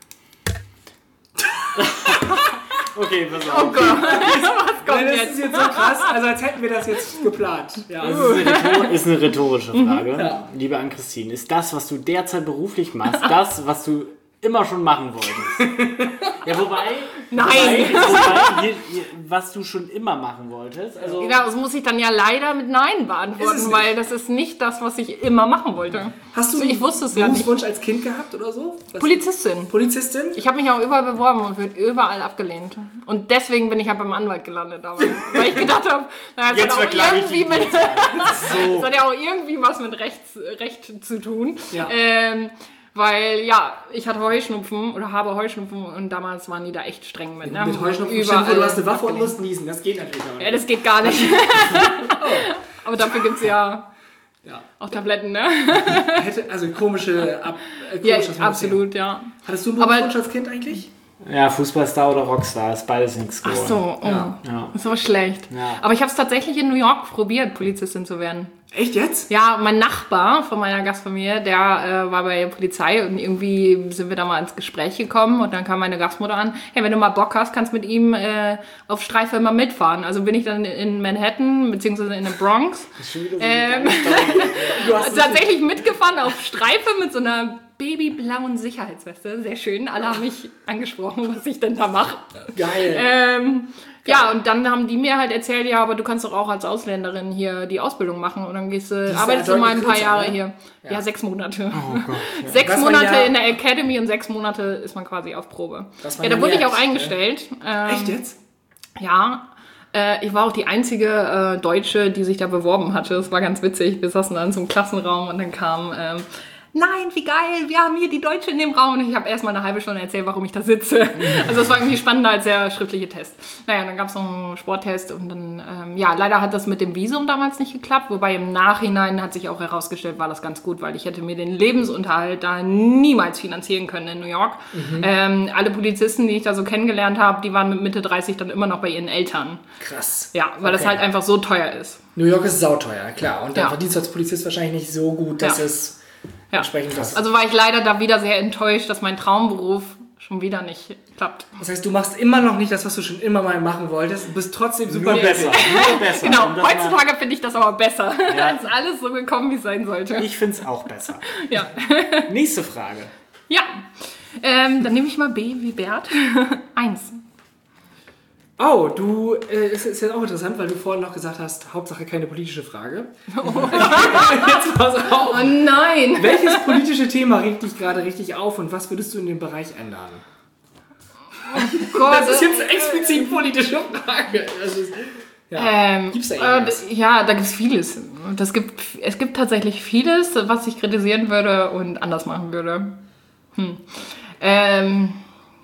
Okay, pass auf. Oh Gott, was kommt das jetzt? Das ist jetzt so krass, also als hätten wir das jetzt geplant. Ja. Das ist eine, rhetor- ist eine rhetorische Frage. Ja. Liebe Ann-Christine, ist das, was du derzeit beruflich machst, das, was du immer schon machen wolltest? Ja, wobei... Nein! Wobei, wobei, hier, hier, was du schon immer machen wolltest. Also Ja, das muss ich dann ja leider mit Nein beantworten, Ist es weil das ist nicht das, was ich immer machen wollte. Hast du Also, ich einen wusste es ja nicht. Berufswunsch als Kind gehabt oder so? Was? Polizistin. Polizistin? Ich habe mich auch überall beworben und wird überall abgelehnt. Und deswegen bin ich halt beim Anwalt gelandet. Aber, weil ich gedacht habe, naja, Jetzt das, hat auch verklage ich irgendwie ihn. mit, so. das hat ja auch irgendwie was mit Rechts, Recht zu tun. Ja. Ähm, weil, ja, ich hatte Heuschnupfen oder habe Heuschnupfen und damals waren die da echt streng mit. Ne? Mit Heuschnupfen Überall stimmt, du hast eine Waffe und abgelehnt. musst niesen. Das geht natürlich auch nicht. Ja, das geht gar nicht. Aber dafür gibt es ja, Ja. auch Tabletten, ne? Hätte, also komische... Ab, äh, komisch, Ja, dass man das absolut, ja. Hattest du einen Aber- Berufswunsch als Kind eigentlich? Ja, Fußballstar oder Rockstar, ist beides nichts Ach geworden. so, oh. Ja. Ja. Das ist aber schlecht. Ja. Aber ich habe es tatsächlich in New York probiert, Polizistin zu werden. Echt jetzt? Ja, mein Nachbar von meiner Gastfamilie, der äh, war bei der Polizei und irgendwie sind wir da mal ins Gespräch gekommen und dann kam meine Gastmutter an, hey, wenn du mal Bock hast, kannst mit ihm äh, auf Streife mal mitfahren. Also bin ich dann in Manhattan, beziehungsweise in der Bronx, ähm, Du hast tatsächlich mitgefahren auf Streife mit so einer babyblauen Sicherheitsweste. Sehr schön. Alle haben mich angesprochen, was ich denn da mache. geil. Ähm, ja, und dann haben die mir halt erzählt, ja, aber du kannst doch auch als Ausländerin hier die Ausbildung machen und dann gehst du, ist arbeitest ja du mal ein paar deutlich Jahre kürzer, hier. Ja. Ja, sechs Monate. Oh Gott. Sechs Was man Monate ja- in der Academy und sechs Monate ist man quasi auf Probe. Was man Ja, da ja wurde ich merkt, auch ne? eingestellt. Ähm, Echt jetzt? Ja. Äh, ich war auch die einzige äh, Deutsche, die sich da beworben hatte. Das war ganz witzig. Wir saßen dann in so einem Klassenraum und dann kam... Ähm, Nein, wie geil, wir haben hier die Deutsche in dem Raum. Und ich habe erstmal eine halbe Stunde erzählt, warum ich da sitze. Also das war irgendwie spannender als der schriftliche Test. Naja, dann gab es noch einen Sporttest und dann, ähm, ja, leider hat das mit dem Visum damals nicht geklappt. Wobei im Nachhinein hat sich auch herausgestellt, war das ganz gut, weil ich hätte mir den Lebensunterhalt da niemals finanzieren können in New York. Mhm. Ähm, alle Polizisten, die ich da so kennengelernt habe, die waren mit Mitte dreißig dann immer noch bei ihren Eltern. Krass. Ja, weil das Okay. halt einfach so teuer ist. New York ist sauteuer, klar. Und dann Ja. verdienst du als Polizist wahrscheinlich nicht so gut, dass Ja. es Ja. entsprechend was. Also war ich leider da wieder sehr enttäuscht, dass mein Traumberuf schon wieder nicht klappt. Das heißt, du machst immer noch nicht das, was du schon immer mal machen wolltest. Du bist trotzdem super Nur besser. Nur besser. Genau, Um das mal- heutzutage finde ich das aber besser. Ja. Ist alles so gekommen, wie es sein sollte. Ich finde es auch besser. Ja. Nächste Frage. Ja. Ähm, dann nehme ich mal B wie Bert. Eins. Oh, du, äh, ist, ist jetzt auch interessant, weil du vorhin noch gesagt hast, Hauptsache keine politische Frage. Jetzt pass auf. Oh nein! Welches politische Thema regt dich gerade richtig auf und was würdest du in dem Bereich ändern? Gott, Das ist jetzt eine explizit politische Frage. Das ist, ja. Ähm, Gibt's da äh, irgendwas? d- ja, da gibt es vieles. Das gibt, es gibt tatsächlich vieles, was ich kritisieren würde und anders machen würde. Hm. Ähm,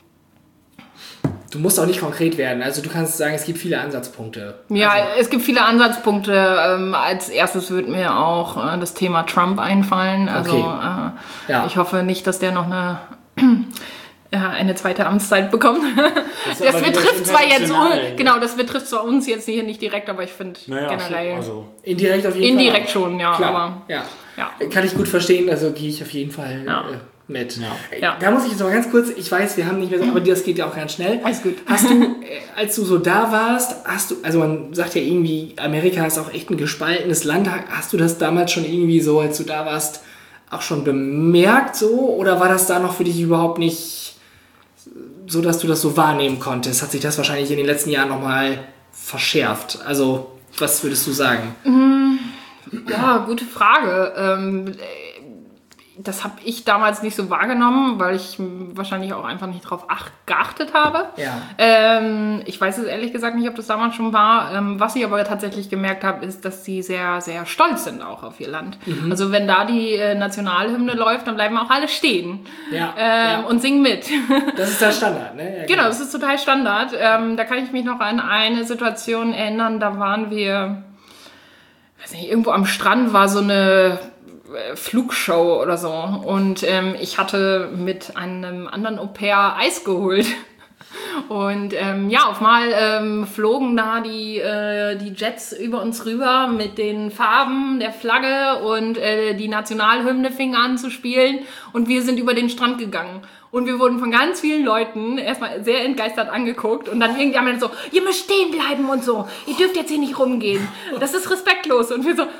Du musst auch nicht konkret werden. Also du kannst sagen, es gibt viele Ansatzpunkte. ja, Also, es gibt viele Ansatzpunkte. Ähm, als erstes wird mir auch äh, das Thema Trump einfallen. Also Okay. äh, Ja. ich hoffe nicht, dass der noch eine, äh, eine zweite Amtszeit bekommt. Das, Das aber betrifft das zwar jetzt, Internationale. un- genau, das betrifft zwar uns jetzt hier nicht direkt, aber ich finde Naja, generell also indirekt auf jeden indirekt Fall. schon, ja. Klar. Aber Ja. ja. Kann ich gut verstehen, also gehe ich auf jeden Fall Ja. äh, mit. Ja. Äh, Ja. Da muss ich jetzt noch ganz kurz, ich weiß, wir haben nicht mehr so, aber das geht ja auch ganz schnell. Alles gut. Hast du, äh, als du so da warst, hast du, also man sagt ja irgendwie, Amerika ist auch echt ein gespaltenes Land. Hast du das damals schon irgendwie so, als du da warst, auch schon bemerkt so? Oder war das da noch für dich überhaupt nicht so, dass du das so wahrnehmen konntest? Hat sich das wahrscheinlich in den letzten Jahren nochmal verschärft? Also, was würdest du sagen? Ja, gute Frage. Ähm, das habe ich damals nicht so wahrgenommen, weil ich wahrscheinlich auch einfach nicht drauf ach- geachtet habe. Ja. Ähm, ich weiß es ehrlich gesagt nicht, ob das damals schon war. Ähm, was ich aber tatsächlich gemerkt habe, ist, dass sie sehr, sehr stolz sind auch auf ihr Land. Mhm. Also wenn da die äh, Nationalhymne läuft, dann bleiben auch alle stehen Ja, ähm, ja. und singen mit. Das ist der Standard, ne? Ja, Genau, das ist total Standard. Ähm, da kann ich mich noch an eine Situation erinnern, da waren wir, weiß nicht, irgendwo am Strand war so eine äh, Flugshow oder so und ähm, ich hatte mit einem anderen Au-pair Eis geholt. Und ähm, ja, auf mal ähm, flogen da die, äh, die Jets über uns rüber mit den Farben der Flagge und äh, die Nationalhymne fing an zu spielen und wir sind über den Strand gegangen. Und wir wurden von ganz vielen Leuten erstmal sehr entgeistert angeguckt und dann irgendjemand so, ihr müsst stehen bleiben und so, ihr dürft jetzt hier nicht rumgehen, das ist respektlos. Und wir so, oh mein Gott,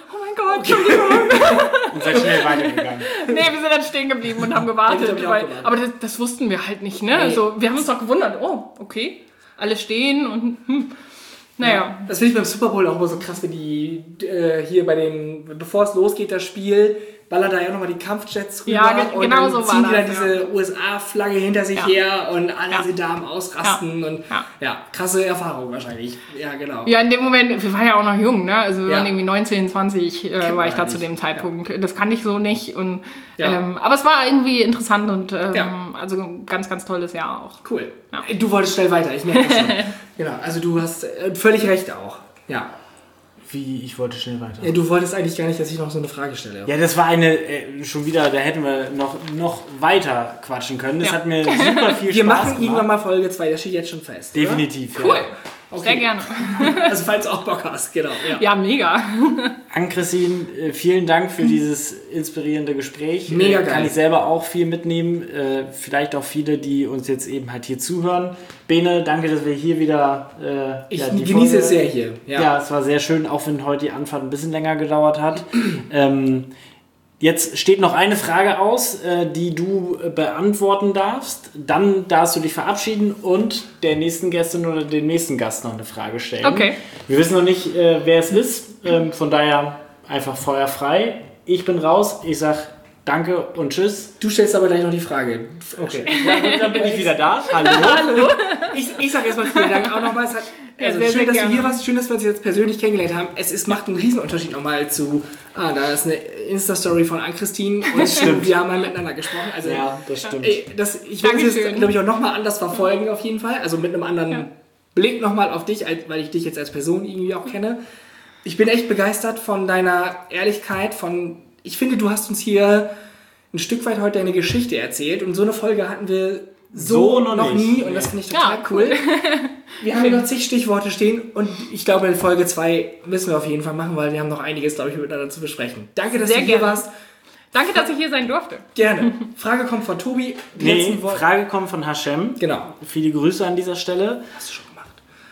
Gott, Entschuldigung. Und seid schnell weitergegangen. Nee, wir sind dann stehen geblieben und haben gewartet. Ja, weil, gewartet. aber das, das wussten wir halt nicht, ne? Nee. Also, wir haben uns doch gewundert, oh, okay, alle stehen und hm. Naja. Ja, das finde ich beim Super Bowl auch immer so krass, wenn die äh, hier bei dem, bevor es losgeht, das Spiel, ballern da ja nochmal die Kampfjets rüber Ja, ge- und genau dann so ziehen war die dann das, diese ja. U S A-Flagge hinter sich Ja. her und alle Ja. sind da am Ausrasten Ja. und Ja. ja, krasse Erfahrung wahrscheinlich. Ja, genau. Ja, in dem Moment, wir waren ja auch noch jung, ne? Also wir Ja. waren irgendwie neunzehn, zwanzig, äh, Kennt war man ich da nicht. zu dem Zeitpunkt. Das kannte ich so nicht. Und, Ja. ähm, aber es war irgendwie interessant und ähm, Ja. also ein ganz, ganz tolles Jahr auch. Cool. Ja. Du wolltest schnell weiter, ich merke das schon. Genau, also du hast äh, völlig recht auch. Ja. Wie, ich wollte schnell weiter. ja. Du wolltest eigentlich gar nicht, dass ich noch so eine Frage stelle. Ja, das war eine, äh, schon wieder, da hätten wir noch, noch weiter quatschen können. Das Ja. hat mir super viel Wir Spaß machen gemacht. irgendwann mal Folge zwei, das steht jetzt schon fest. Definitiv, Cool. ja. Okay. Sehr gerne. Oder? Also falls du auch Bock hast, genau. Ja. Ja, mega. Ann-Christine, äh, vielen Dank für dieses inspirierende Gespräch. Mega Äh, geil. Kann ich selber auch viel mitnehmen. Äh, Vielleicht auch viele, die uns jetzt eben halt hier zuhören. Bene, danke, dass wir hier wieder äh, Ich ja, die genieße Folge- es sehr hier. Ja. Ja. es war sehr schön, auch wenn heute die Anfahrt ein bisschen länger gedauert hat. ähm, jetzt steht noch eine Frage aus, äh, die du äh, beantworten darfst. Dann darfst du dich verabschieden und der nächsten Gästin oder dem nächsten Gast noch eine Frage stellen. Okay. Wir wissen noch nicht, äh, wer es ist. Ähm, von daher einfach feuerfrei. Ich bin raus. Ich sag danke und tschüss. Du stellst aber gleich noch die Frage. Okay. Ja, dann bin ich wieder da. Hallo. Hallo. Ich, ich sag erstmal vielen Dank auch nochmal. Es hat, Ja, also sehr, schön, sehr dass du gerne. hier warst. Schön, dass wir uns jetzt persönlich kennengelernt haben. Es ist, macht einen Riesenunterschied nochmal zu, ah, da ist eine Insta-Story von Ann-Christine und Stimmt. wir haben mal miteinander gesprochen. Also, Ja, das stimmt. ey, das, ich will das jetzt, Dankeschön. glaube ich, auch nochmal anders verfolgen auf jeden Fall. Also mit einem anderen Ja. Blick nochmal auf dich, als- weil ich dich jetzt als Person irgendwie auch kenne. Ich bin echt begeistert von deiner Ehrlichkeit, von, ich finde, du hast uns hier ein Stück weit heute deine Geschichte erzählt und so eine Folge hatten wir so, So noch noch, nicht. nie und das finde ich total Ja, cool. Wir haben hier noch zig Stichworte stehen und ich glaube, in Folge zwei müssen wir auf jeden Fall machen, weil wir haben noch einiges, glaube ich, miteinander zu besprechen. Danke, dass Sehr du hier gerne. warst. Danke, dass ich hier sein durfte. Gerne. Frage kommt von Tobi. Die Nee, letzten Worte- Frage kommt von Hashem. Genau. Viele Grüße an dieser Stelle. Hast du schon gemacht.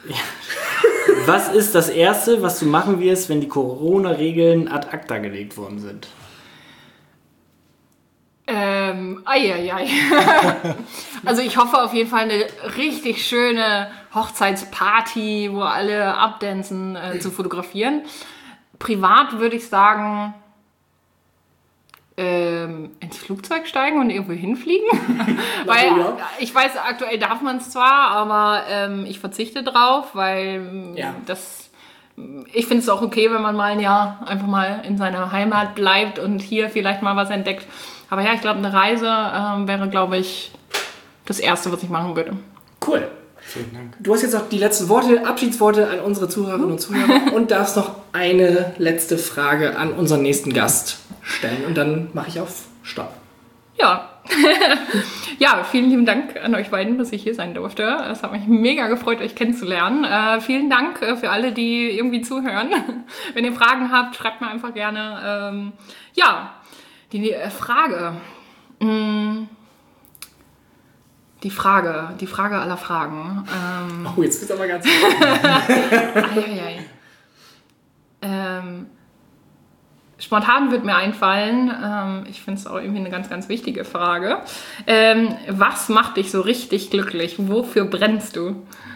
Was ist das Erste, was du machen wirst, wenn die Corona-Regeln ad acta gelegt worden sind? Ähm, eieiei. Also ich hoffe auf jeden Fall eine richtig schöne Hochzeitsparty, wo alle abdancen, äh, zu fotografieren. Privat würde ich sagen, ähm, ins Flugzeug steigen und irgendwo hinfliegen. Weil ja. ich weiß, aktuell darf man es zwar, aber ähm, ich verzichte drauf, weil ähm, Ja. das... Ich finde es auch okay, wenn man mal ein Jahr einfach mal in seiner Heimat bleibt und hier vielleicht mal was entdeckt. Aber ja, ich glaube, eine Reise ähm, wäre, glaube ich, das Erste, was ich machen würde. Cool. Vielen Dank. Du hast jetzt noch die letzten Worte, Abschiedsworte an unsere Zuhörerinnen und Zuhörer und darfst noch eine letzte Frage an unseren nächsten Gast stellen und dann mache ich auf Stopp. Ja. Ja, vielen lieben Dank an euch beiden, dass ich hier sein durfte. Es hat mich mega gefreut, euch kennenzulernen. Äh, vielen Dank äh, für alle, die irgendwie zuhören. Wenn ihr Fragen habt, schreibt mir einfach gerne. Ähm, ja, die äh, Frage. Mm, die Frage, die Frage aller Fragen. Ähm, Oh, jetzt wird's aber ganz... Eieiei. Ähm, spontan wird mir einfallen, ähm, ich finde es auch irgendwie eine ganz, ganz wichtige Frage. Ähm, was macht dich so richtig glücklich? Wofür brennst du?